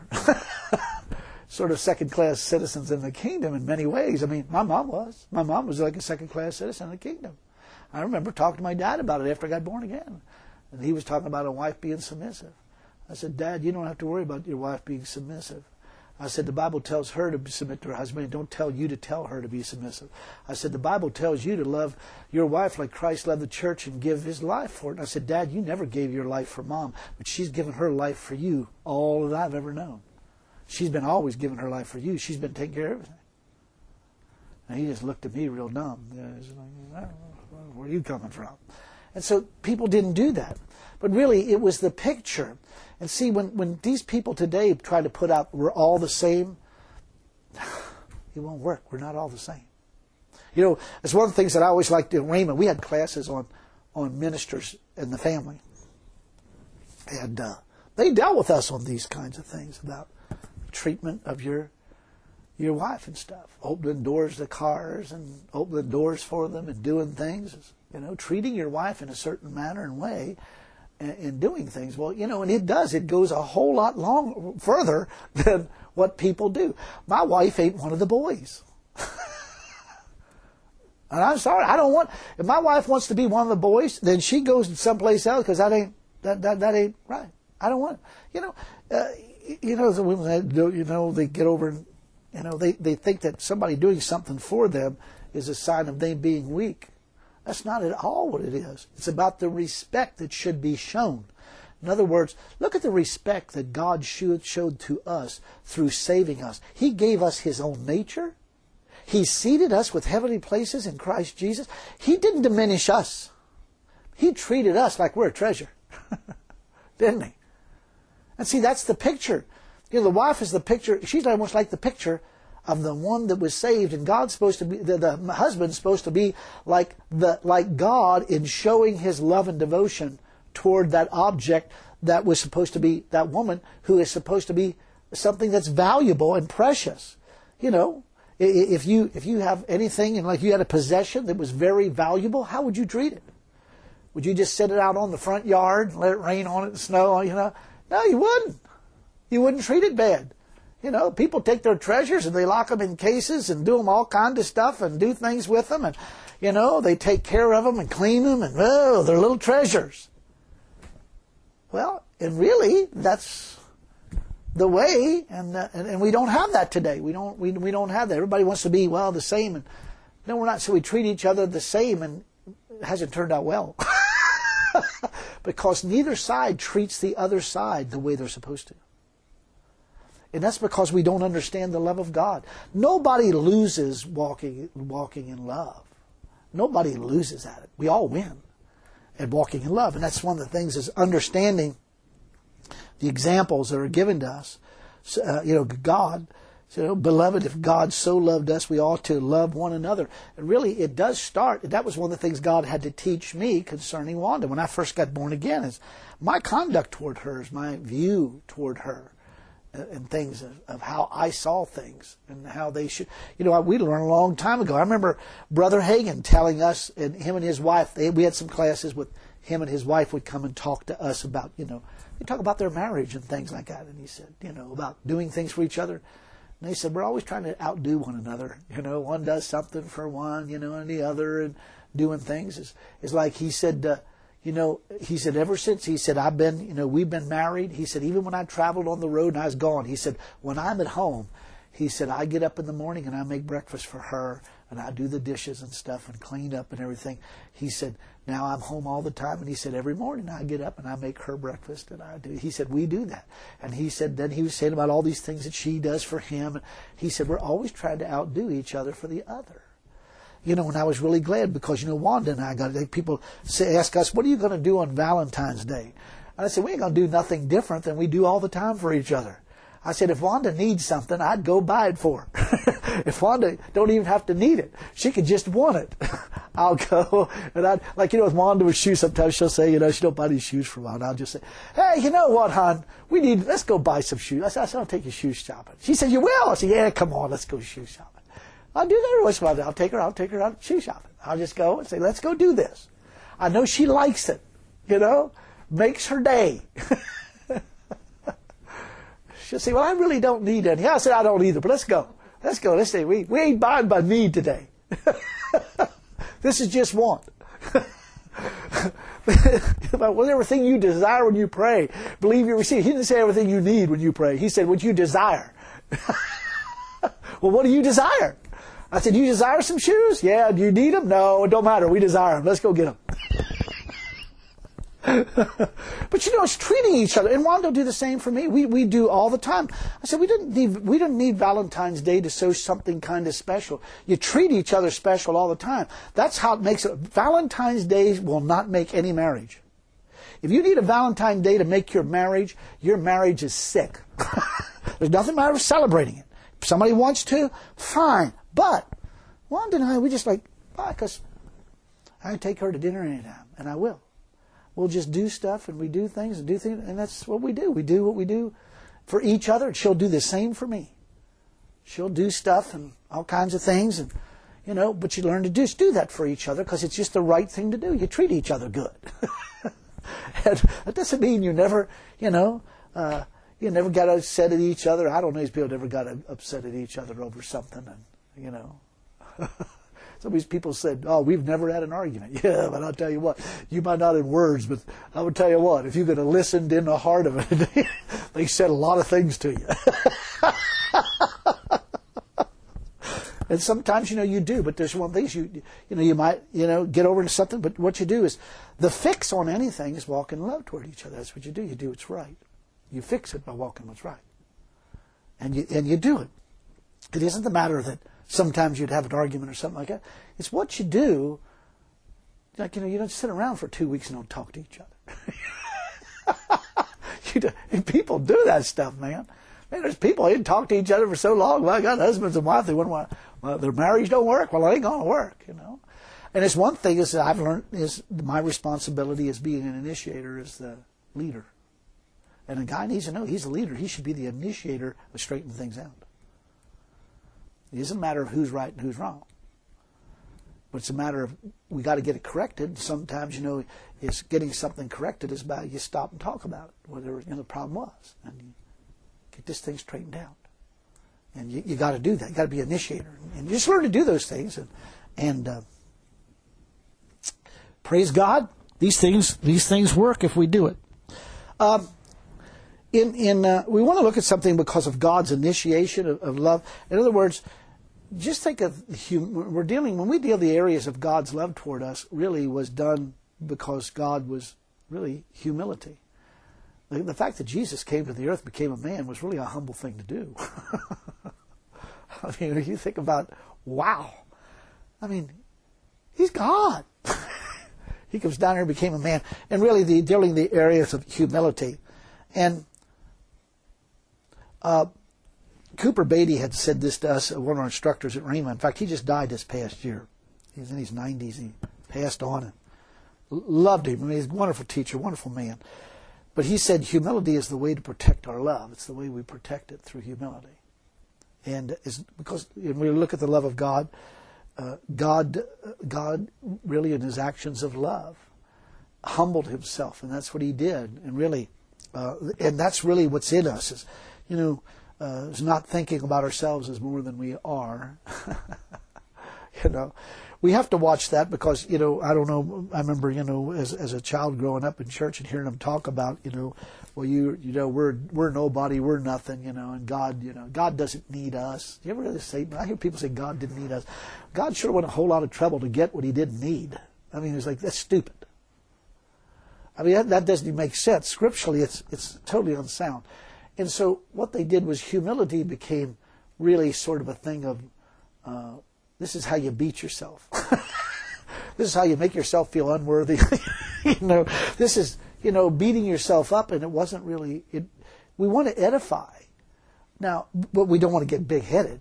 sort of second-class citizens in the kingdom in many ways. I mean, my mom was. My mom was like a second-class citizen in the kingdom. I remember talking to my dad about it after I got born again. And he was talking about a wife being submissive. I said, Dad, you don't have to worry about your wife being submissive. I said, the Bible tells her to submit to her husband. And don't tell you to tell her to be submissive. I said, the Bible tells you to love your wife like Christ loved the church and give his life for it. And I said, Dad, you never gave your life for Mom, but she's given her life for you all that I've ever known. She's been always giving her life for you. She's been taking care of everything. And he just looked at me real dumb. He's like, where are you coming from? And so people didn't do that. But really, it was the picture. And see, when these people today try to put out, we're all the same, it won't work. We're not all the same. You know, it's one of the things that I always liked in Raymond. We had classes on ministers and the family. And they dealt with us on these kinds of things about treatment of your wife and stuff. Opening doors to cars and opening doors for them and doing things. You know, treating your wife in a certain manner and way and doing things. Well, you know, and it goes a whole lot further than what people do. My wife ain't one of the boys. And I'm sorry, I don't want, if my wife wants to be one of the boys, then she goes someplace else because that ain't right. I don't want it. You know, the women, you know, they get over and, you know, they think that somebody doing something for them is a sign of them being weak. That's not at all what it is. It's about the respect that should be shown. In other words, look at the respect that God showed to us through saving us. He gave us His own nature. He seated us with heavenly places in Christ Jesus. He didn't diminish us. He treated us like we're a treasure. Didn't He? And see, that's the picture. You know, the wife is the picture. She's almost like the picture of the one that was saved, and God's supposed to be, the husband's supposed to be like God in showing his love and devotion toward that object that was supposed to be that woman who is supposed to be something that's valuable and precious. You know, if you have anything and like you had a possession that was very valuable, how would you treat it? Would you just set it out on the front yard and let it rain on it and snow? You know, no, you wouldn't. You wouldn't treat it bad. You know, people take their treasures and they lock them in cases and do them all kinds of stuff and do things with them. And, you know, they take care of them and clean them and, oh, they're little treasures. Well, and really, that's the way, and we don't have that today. We don't have that. Everybody wants to be, well, the same. And no, we're not. So we treat each other the same, and it hasn't turned out well. Because neither side treats the other side the way they're supposed to. And that's because we don't understand the love of God. Nobody loses walking in love. Nobody loses at it. We all win at walking in love. And that's one of the things is understanding the examples that are given to us. God, beloved, if God so loved us, we ought to love one another. And really, it does start. That was one of the things God had to teach me concerning Wanda when I first got born again. Is my conduct toward her, is my view toward her. And things of how I saw things and how they should. You know, we learned a long time ago. I remember Brother Hagin telling us, and him and his wife, we had some classes with him and his wife would come and talk to us about, they talk about their marriage and things like that. And he said, about doing things for each other. And they said, we're always trying to outdo one another. One does something for one, and the other, and doing things. It's like he said, he said, ever since, he said, we've been married. He said, even when I traveled on the road and I was gone, he said, when I'm at home, he said, I get up in the morning and I make breakfast for her and I do the dishes and stuff and clean up and everything. He said, now I'm home all the time. And he said, every morning I get up and I make her breakfast and I do. He said, we do that. And he said, then he was saying about all these things that she does for him. He said, we're always trying to outdo each other for the other. And I was really glad because, Wanda and I people ask us, what are you going to do on Valentine's Day? And I said, we ain't going to do nothing different than we do all the time for each other. I said, if Wanda needs something, I'd go buy it for her. If Wanda don't even have to need it, she could just want it. I'll go, and with Wanda with shoes, sometimes she'll say, she don't buy these shoes for Wanda. I'll just say, hey, you know what, hon? Let's go buy some shoes. I said, I'll take you shoes shopping. She said, you will? I said, yeah, come on, let's go shoe shopping. I'll do that every once in a while. I'll take her out shoe shopping. I'll just go and say, let's go do this. I know she likes it, makes her day. She'll say, well, I really don't need any. I said, I don't either, but let's go. Let's say, we ain't buying by need today. This is just want. About everything you desire when you pray, believe you receive. He didn't say everything you need when you pray. He said what you desire. Well, what do you desire? I said, you desire some shoes? Yeah. Do you need them? No, it don't matter. We desire them. Let's go get them. But it's treating each other. And Wanda will do the same for me. We do all the time. I said, we didn't need Valentine's Day to show something kind of special. You treat each other special all the time. That's how it makes it. Valentine's Day will not make any marriage. If you need a Valentine's Day to make your marriage is sick. There's nothing matter with celebrating it. If somebody wants to, fine. But Wanda and I, we just because I take her to dinner anytime, and I will. We'll just do stuff, and we do things, and that's what we do. We do what we do for each other, and she'll do the same for me. She'll do stuff and all kinds of things, and but you learn to just do that for each other because it's just the right thing to do. You treat each other good. And that doesn't mean you never, you never got upset at each other. I don't know these people never got upset at each other over something, and Some of these people said, oh, we've never had an argument. Yeah, but I'll tell you what, you might not in words, but I would tell you what, if you could have listened in the heart of it, they said a lot of things to you. And sometimes, you do, but there's one thing you might, get over into something, but what you do is, the fix on anything is walk in love toward each other. That's what you do. You do what's right. You fix it by walking what's right. And you do it. It isn't the matter that sometimes you'd have an argument or something like that. It's what you do. You don't sit around for 2 weeks and don't talk to each other. People do that stuff, man. There's people who didn't talk to each other for so long. Well, I got husbands and wives. They wouldn't want. Well, their marriage don't work. Well, it ain't going to work, And it's one thing is that I've learned is my responsibility as being an initiator as the leader. And a guy needs to know he's a leader. He should be the initiator of straightening things out. It isn't a matter of who's right and who's wrong. But it's a matter of we got to get it corrected. Sometimes, it's getting something corrected is about you stop and talk about it, whatever the problem was. And you get this thing straightened out. And you got to do that. You got to be an initiator. And you just learn to do those things. And praise God, these things work if we do it. We want to look at something because of God's initiation of love. In other words, just think of when we deal the areas of God's love toward us really was done because God was really humility. The fact that Jesus came to the earth, became a man, was really a humble thing to do. I mean, you think about, wow. I mean, he's God. He comes down here and became a man. And really dealing the areas of humility. And Cooper Beatty had said this to us, one of our instructors at Rhema. In fact, he just died this past year. He's in his 90s. He passed on and loved him. I mean, he's a wonderful teacher, wonderful man. But he said humility is the way to protect our love. It's the way we protect it through humility. And because when we look at the love of God, God really in his actions of love humbled himself, and that's what he did. And really, and that's really what's in us, is, is not thinking about ourselves as more than we are. We have to watch that, because, I don't know, I remember, as a child growing up in church and hearing them talk about, we're nobody, we're nothing, and God, God doesn't need us. You ever hear this say? I hear people say God didn't need us. God sure went a whole lot of trouble to get what he didn't need. I mean, it's like, that's stupid. I mean, that doesn't even make sense. Scripturally, it's totally unsound. And so what they did was, humility became really sort of a thing of, this is how you beat yourself. This is how you make yourself feel unworthy. This is, beating yourself up, and it wasn't really, we want to edify. Now, but we don't want to get big-headed.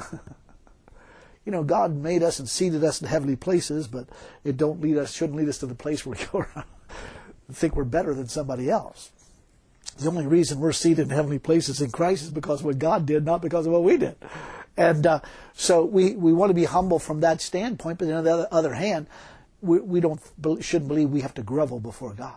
God made us and seated us in heavenly places, but it shouldn't lead us to the place where we go around and think we're better than somebody else. The only reason we're seated in heavenly places in Christ is because of what God did, not because of what we did. And so we want to be humble from that standpoint, but on the other hand, we shouldn't believe we have to grovel before God.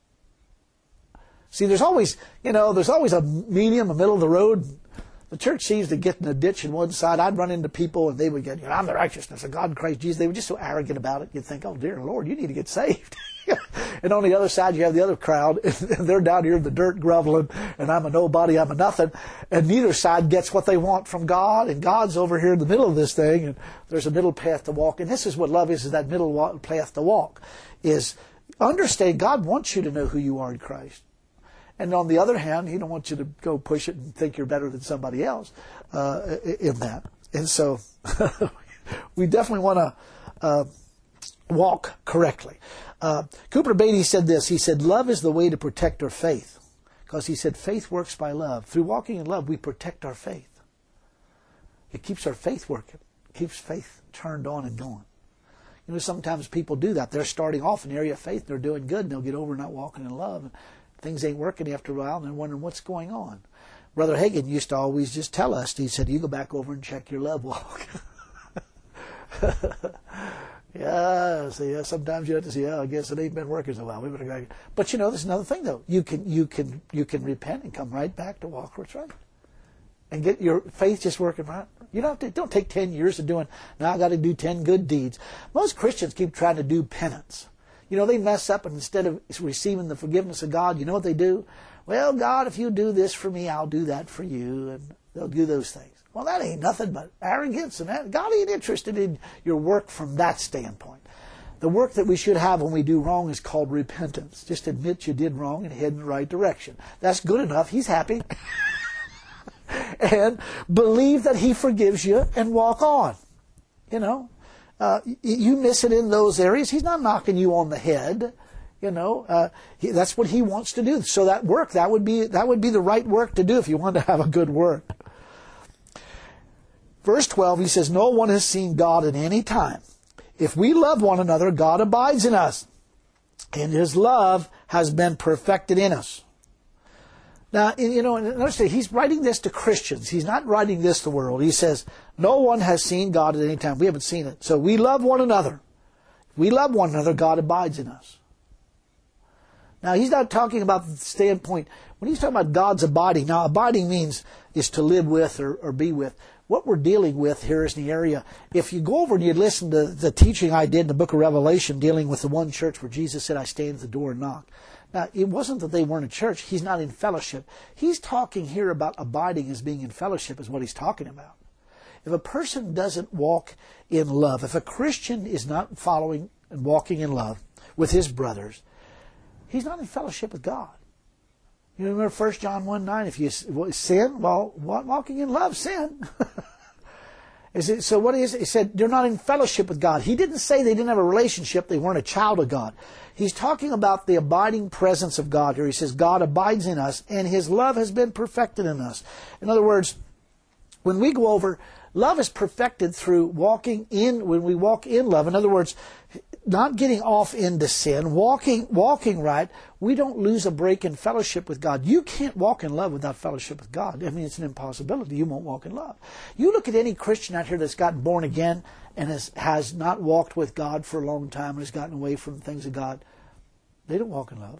See, there's always a medium, a middle of the road. The church seems to get in a ditch on one side. I'd run into people, and they would get, I'm the righteousness of God in Christ Jesus. They were just so arrogant about it. You'd think, oh, dear Lord, you need to get saved. And on the other side, you have the other crowd, and they're down here in the dirt groveling, and I'm a nobody, I'm a nothing. And neither side gets what they want from God, and God's over here in the middle of this thing, and there's a middle path to walk. And this is what love is that middle path to walk, is understand God wants you to know who you are in Christ. And on the other hand, he don't want you to go push it and think you're better than somebody else in that. And so we definitely want to walk correctly. Cooper Beatty said this. He said, love is the way to protect our faith. Because he said, faith works by love. Through walking in love, we protect our faith. It keeps our faith working. It keeps faith turned on and going. Sometimes people do that. They're starting off in the area of faith. They're doing good, and they'll get over not walking in love. And things ain't working after a while, and they're wondering what's going on. Brother Hagin used to always just tell us, he said, you go back over and check your love walk. Sometimes you have to say, I guess it ain't been working so well. But there's another thing though. You can repent and come right back to walk what's right. And get your faith just working right. You don't take 10 years of doing, now I got to do 10 good deeds. Most Christians keep trying to do penance. They mess up, and instead of receiving the forgiveness of God, you know what they do? Well, God, if you do this for me, I'll do that for you. And they'll do those things. Well, that ain't nothing but arrogance, and that God ain't interested in your work from that standpoint. The work that we should have when we do wrong is called repentance. Just admit you did wrong and head in the right direction. That's good enough. He's happy. And believe that he forgives you and walk on. You miss it in those areas. He's not knocking you on the head. That's what he wants to do. So that work, that would be the right work to do if you want to have a good work. Verse 12, he says, no one has seen God at any time. If we love one another, God abides in us, and his love has been perfected in us. Now, understand, he's writing this to Christians. He's not writing this to the world. He says, no one has seen God at any time. We haven't seen it. So we love one another. If we love one another, God abides in us. Now, he's not talking about the standpoint. When he's talking about God's abiding, now abiding means is to live with or be with. What we're dealing with here is in the area, if you go over and you listen to the teaching I did in the book of Revelation dealing with the one church where Jesus said, I stand at the door and knock. Now, it wasn't that they weren't a church. He's not in fellowship. He's talking here about abiding as being in fellowship is what he's talking about. If a person doesn't walk in love, if a Christian is not following and walking in love with his brothers, he's not in fellowship with God. You remember 1 John 1:9, if you sin, well, walking in love, sin. So what is it? He said they're not in fellowship with God. He didn't say they didn't have a relationship, they weren't a child of God. He's talking about the abiding presence of God here. He says God abides in us, and his love has been perfected in us. In other words, when we go over, love is perfected through walking in, when we walk in love. In other words, not getting off into sin, walking right, we don't lose a break in fellowship with God. You can't walk in love without fellowship with God. I mean, it's an impossibility. You won't walk in love. You look at any Christian out here that's gotten born again and has not walked with God for a long time and has gotten away from things of God. They don't walk in love.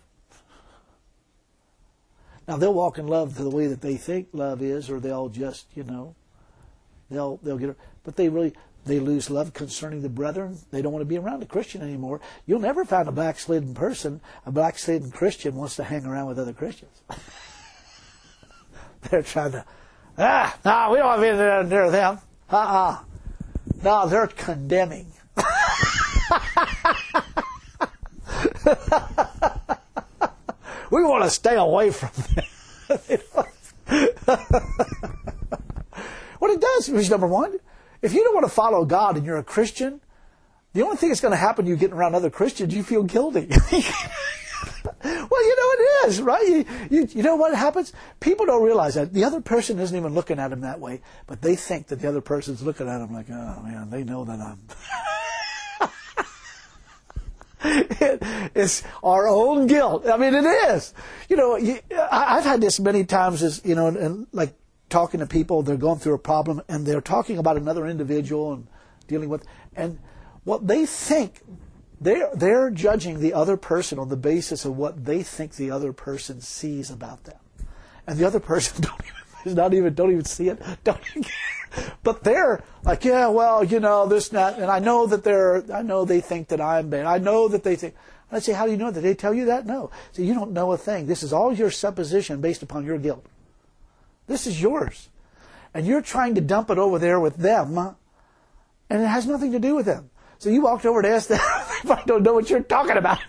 Now, they'll walk in love the way that they think love is, or they'll just, they'll get it. But they lose love concerning the brethren. They don't want to be around a Christian anymore. You'll never find a backslidden person, a backslidden Christian wants to hang around with other Christians. They're trying to, no, we don't want to be near them. No, they're condemning. We want to stay away from them. What it does is, number one, if you don't want to follow God and you're a Christian, the only thing that's going to happen to you getting around other Christians, you feel guilty. Well, it is, right? You know what happens? People don't realize that. The other person isn't even looking at them that way, but they think that the other person's looking at them like, oh man, they know that I'm... It's our own guilt. I mean, it is. I've had this many times as, and like talking to people, they're going through a problem and they're talking about another individual and dealing with, and what they think, they're judging the other person on the basis of what they think the other person sees about them. And the other person don't even see it, don't even care. But they're like, yeah, well, this, and that, and I know they think that I'm bad. I know that they think. I say, how do you know? Did they tell you that? No. So you don't know a thing. This is all your supposition based upon your guilt. This is yours. And you're trying to dump it over there with them, and it has nothing to do with them. So you walked over to ask them, they probably don't know what you're talking about.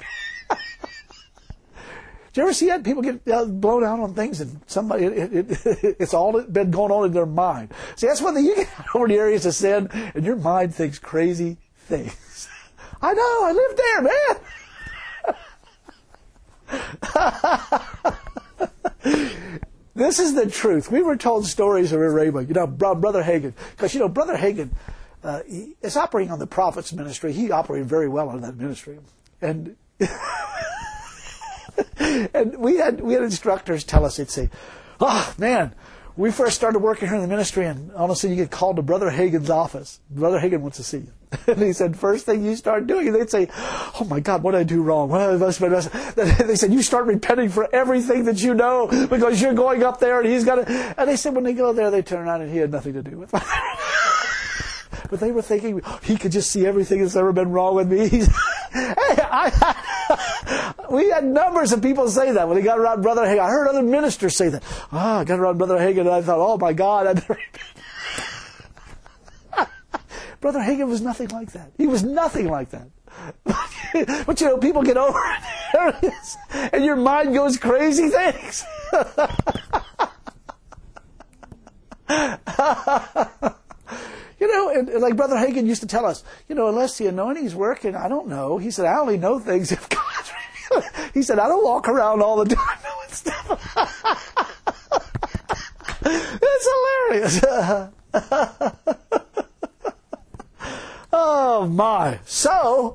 Do you ever see that? People get blown out on things and somebody, it's all been going on in their mind. See, that's one thing, you get over the areas of sin and your mind thinks crazy things. I know, I lived there, man. This is the truth. We were told stories of Arabia. Brother Hagin. Because, Brother Hagin is operating on the Prophet's ministry. He operated very well on that ministry. And... And we had instructors tell us, they'd say, oh, man, we first started working here in the ministry, and honestly, you get called to Brother Hagin's office. Brother Hagin wants to see you. And he said, first thing you start doing, and they'd say, oh, my God, what did I do wrong? They said, you start repenting for everything that you know, because you're going up there, and he's got to... And they said, when they go there, they turn around, and he had nothing to do with it. But they were thinking, he could just see everything that's ever been wrong with me. We had numbers of people say that when they got around Brother Hagin. I heard other ministers say that. I got around Brother Hagin and I thought, oh my God, I better repent. Brother Hagin was nothing like that. He was nothing like that. But people get over it. And your mind goes crazy things. And like Brother Hagin used to tell us, unless the anointing's working, I don't know. He said, I only know things if God's revealed. He said, I don't walk around all the time knowing stuff. It's hilarious. Oh, my. So,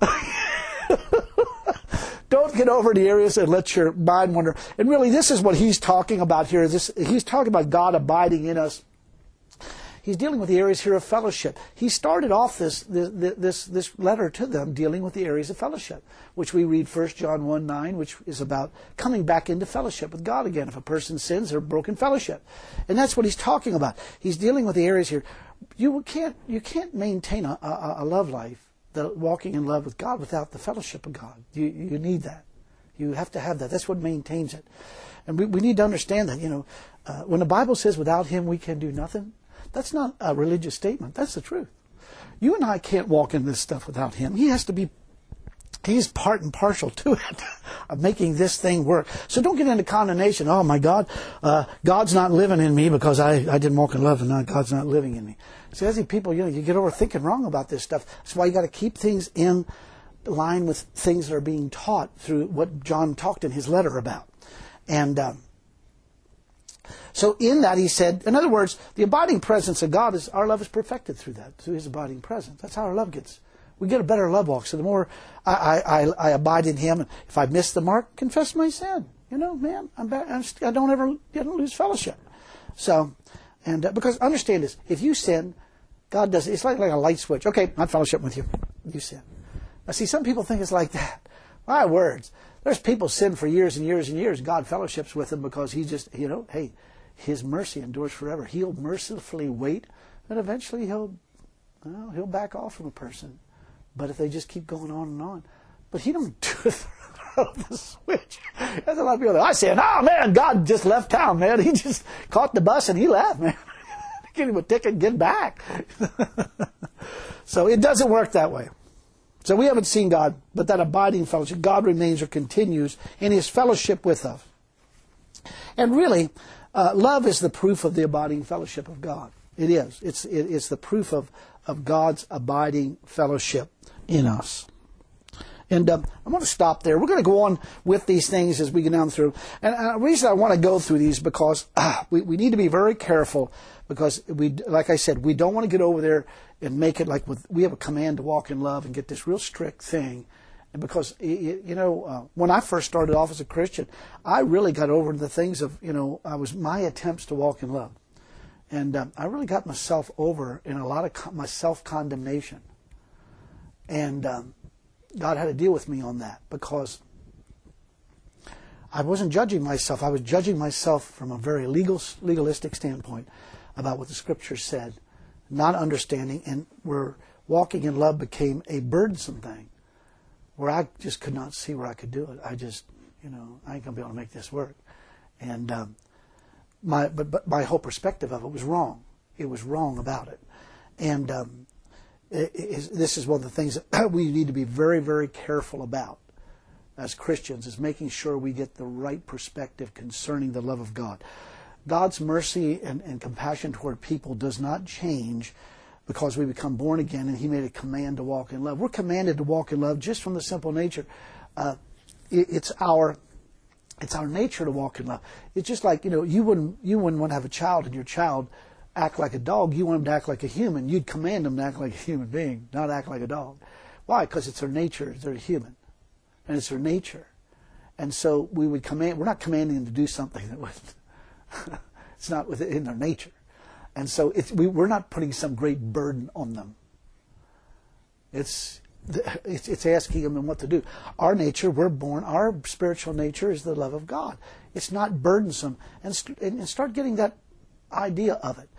don't get over the areas and let your mind wander. And really, this is what he's talking about here. He's talking about God abiding in us. He's dealing with the areas here of fellowship. He started off this letter to them dealing with the areas of fellowship, which we read 1 John 1:9, which is about coming back into fellowship with God again. If a person sins, they're broken fellowship. And that's what he's talking about. He's dealing with the areas here. You can't maintain a love life, walking in love with God, without the fellowship of God. You need that. You have to have that. That's what maintains it. And we need to understand that, when the Bible says without Him we can do nothing, that's not a religious statement. That's the truth. You and I can't walk in this stuff without Him. He's part and partial to it, of making this thing work. So don't get into condemnation. Oh my God, God's not living in me because I didn't walk in love, and now God's not living in me. See, I think people, you get over thinking wrong about this stuff. That's why you got to keep things in line with things that are being taught through what John talked in his letter about. And so in that he said, in other words, the abiding presence of God is, our love is perfected through that, through His abiding presence. That's how our love gets. We get a better love walk. So the more I abide in Him, and if I miss the mark, confess my sin. Man, I'm back. I don't lose fellowship. So, and because understand this, if you sin, God does it. It's like a light switch. Okay, I'm fellowship with you. You sin. Now see, some people think it's like that. My words. There's people sin for years and years and years. God fellowships with them because He just, hey, His mercy endures forever. He'll mercifully wait, and eventually He'll back off from a person. But if they just keep going on and on, but He don't do it throw the switch. There's a lot of people that I say, oh man, God just left town, man. He just caught the bus and He left, man. Get him a ticket and get back. So it doesn't work that way. So we haven't seen God, but that abiding fellowship, God remains or continues in His fellowship with us. And really, love is the proof of the abiding fellowship of God. It is. It's the proof of God's abiding fellowship in us. And I'm going to stop there. We're going to go on with these things as we go down through. And the reason I want to go through these because we need to be very careful because like I said, we don't want to get over there and make it like we have a command to walk in love and get this real strict thing. And because, when I first started off as a Christian, I really got over the things of, my attempts to walk in love. And I really got myself over in a lot of my self-condemnation. And God had to deal with me on that because I wasn't judging myself. I was judging myself from a very legalistic standpoint about what the Scripture said, not understanding, and where walking in love became a burdensome thing, where I just could not see where I could do it. I just, I ain't going to be able to make this work. And but my whole perspective of it was wrong. It was wrong about it. And this is one of the things that we need to be very, very careful about as Christians, is making sure we get the right perspective concerning the love of God. God's mercy and compassion toward people does not change because we become born again and He made a command to walk in love. We're commanded to walk in love just from the simple nature. It's our nature to walk in love. It's just like, you wouldn't want to have a child and your child act like a dog. You want them to act like a human. You'd command them to act like a human being, not act like a dog. Why? Because it's their nature. They're human. And it's their nature. And so we would we're not commanding them to do something that it's not within their nature. And so we're not putting some great burden on them. It's asking them what to do. Our nature, we're born, our spiritual nature is the love of God. It's not burdensome. And start getting that idea of it.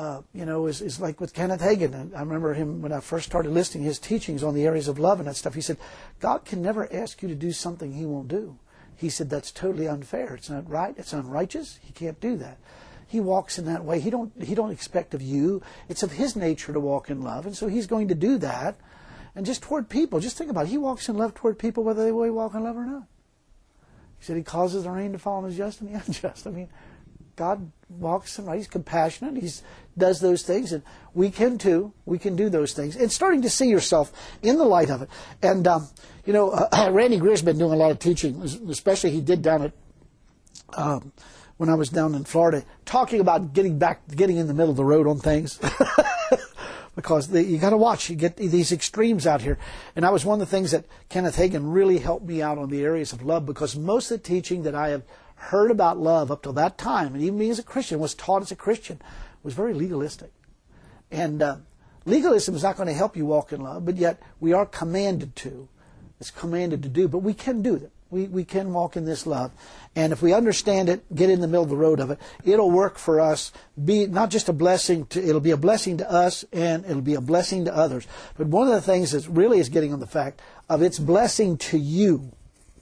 Is like with Kenneth Hagin. I remember him when I first started listening to his teachings on the areas of love and that stuff. He said, God can never ask you to do something He won't do. He said, that's totally unfair. It's not right. It's unrighteous. He can't do that. He walks in that way. He don't expect of you. It's of His nature to walk in love. And so He's going to do that. And just toward people, just think about it. He walks in love toward people whether they walk in love or not. He said He causes the rain to fall on the just and the unjust. I mean, God walks in, He's compassionate. He does those things, and we can too. We can do those things. And starting to see yourself in the light of it. And, Randy Greer's been doing a lot of teaching, especially he did down at, when I was down in Florida, talking about getting in the middle of the road on things. Because you got to watch. You get these extremes out here. And that was one of the things that Kenneth Hagin really helped me out on the areas of love, because most of the teaching that I have heard about love up till that time, and even me as a Christian, was taught as a Christian, was very legalistic. And legalism is not going to help you walk in love, but yet we are commanded to. It's commanded to do, but we can do that. We can walk in this love. And if we understand it, get in the middle of the road of it, it'll work for us. Be not just a blessing it'll be a blessing to us, and it'll be a blessing to others. But one of the things that really is getting on the fact of its blessing to you.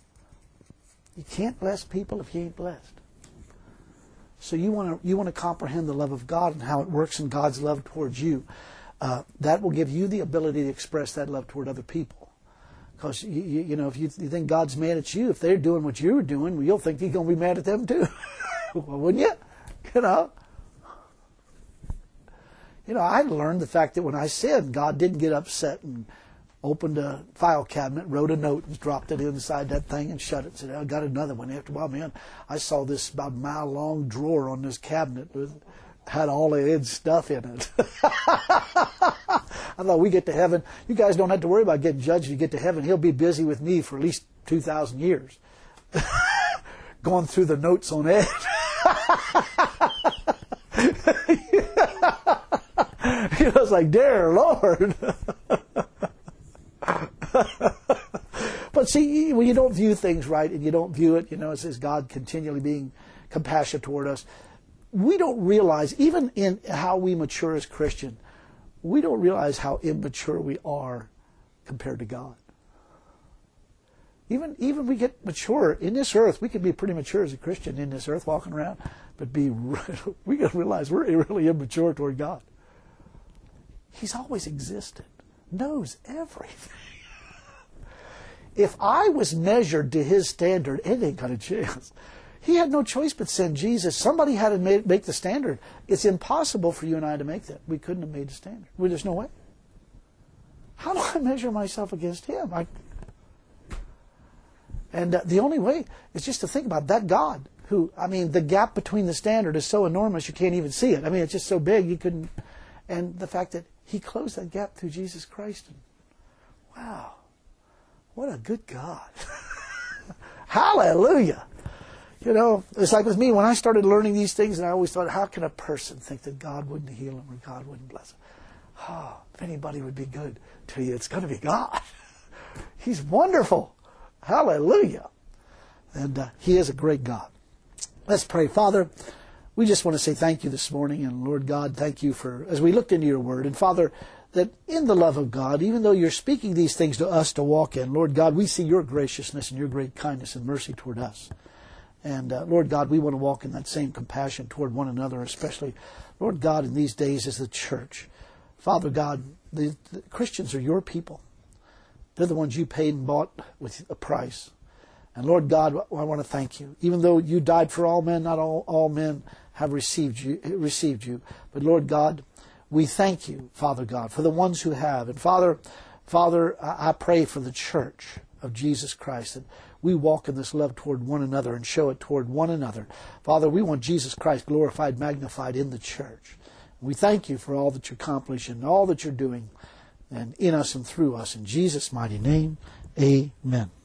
You can't bless people if you ain't blessed. So you want to comprehend the love of God and how it works in God's love towards you. That will give you the ability to express that love toward other people. Because if you think God's mad at you, if they're doing what you're doing, well, you'll think He's going to be mad at them too, well, wouldn't you? I learned the fact that when I sinned, God didn't get upset and opened a file cabinet, wrote a note, and dropped it inside that thing and shut it. And said, I got another one. After a while, man, I saw this about a mile-long drawer on this cabinet with had all of Ed's stuff in it. I thought, we get to heaven, you guys don't have to worry about getting judged. If you get to heaven, He'll be busy with me for at least 2,000 years. Going through the notes on Ed. I was like, dear Lord. But see, when you don't view things right and you don't view it, it says God continually being compassionate toward us. We don't realize, even in how we mature as Christians, we don't realize how immature we are compared to God. Even we get mature in this earth, we can be pretty mature as a Christian in this earth walking around, but we got to realize we're really immature toward God. He's always existed, knows everything. If I was measured to His standard, it ain't got a chance. He had no choice but send Jesus. Somebody had to make the standard. It's impossible for you and I to make that. We couldn't have made the standard. There's no way. How do I measure myself against Him? The only way is just to think about that God who, the gap between the standard is so enormous you can't even see it. It's just so big you couldn't. And the fact that He closed that gap through Jesus Christ. Wow. What a good God. Hallelujah. It's like with me, when I started learning these things, and I always thought, how can a person think that God wouldn't heal him or God wouldn't bless him? Oh, if anybody would be good to you, it's going to be God. He's wonderful. Hallelujah. And He is a great God. Let's pray. Father, we just want to say thank you this morning. And Lord God, thank you for, as we looked into your word. And Father, that in the love of God, even though you're speaking these things to us to walk in, Lord God, we see your graciousness and your great kindness and mercy toward us. And Lord God, we want to walk in that same compassion toward one another, especially, Lord God, in these days as the church. Father God, the Christians are your people. They're the ones you paid and bought with a price. And Lord God, I want to thank you. Even though you died for all men, not all men have received you. But Lord God, we thank you, Father God, for the ones who have. And Father, I pray for the church of Jesus Christ, that we walk in this love toward one another and show it toward one another. Father, we want Jesus Christ glorified, magnified in the church. We thank you for all that you accomplish and all that you're doing and in us and through us. In Jesus' mighty name, amen.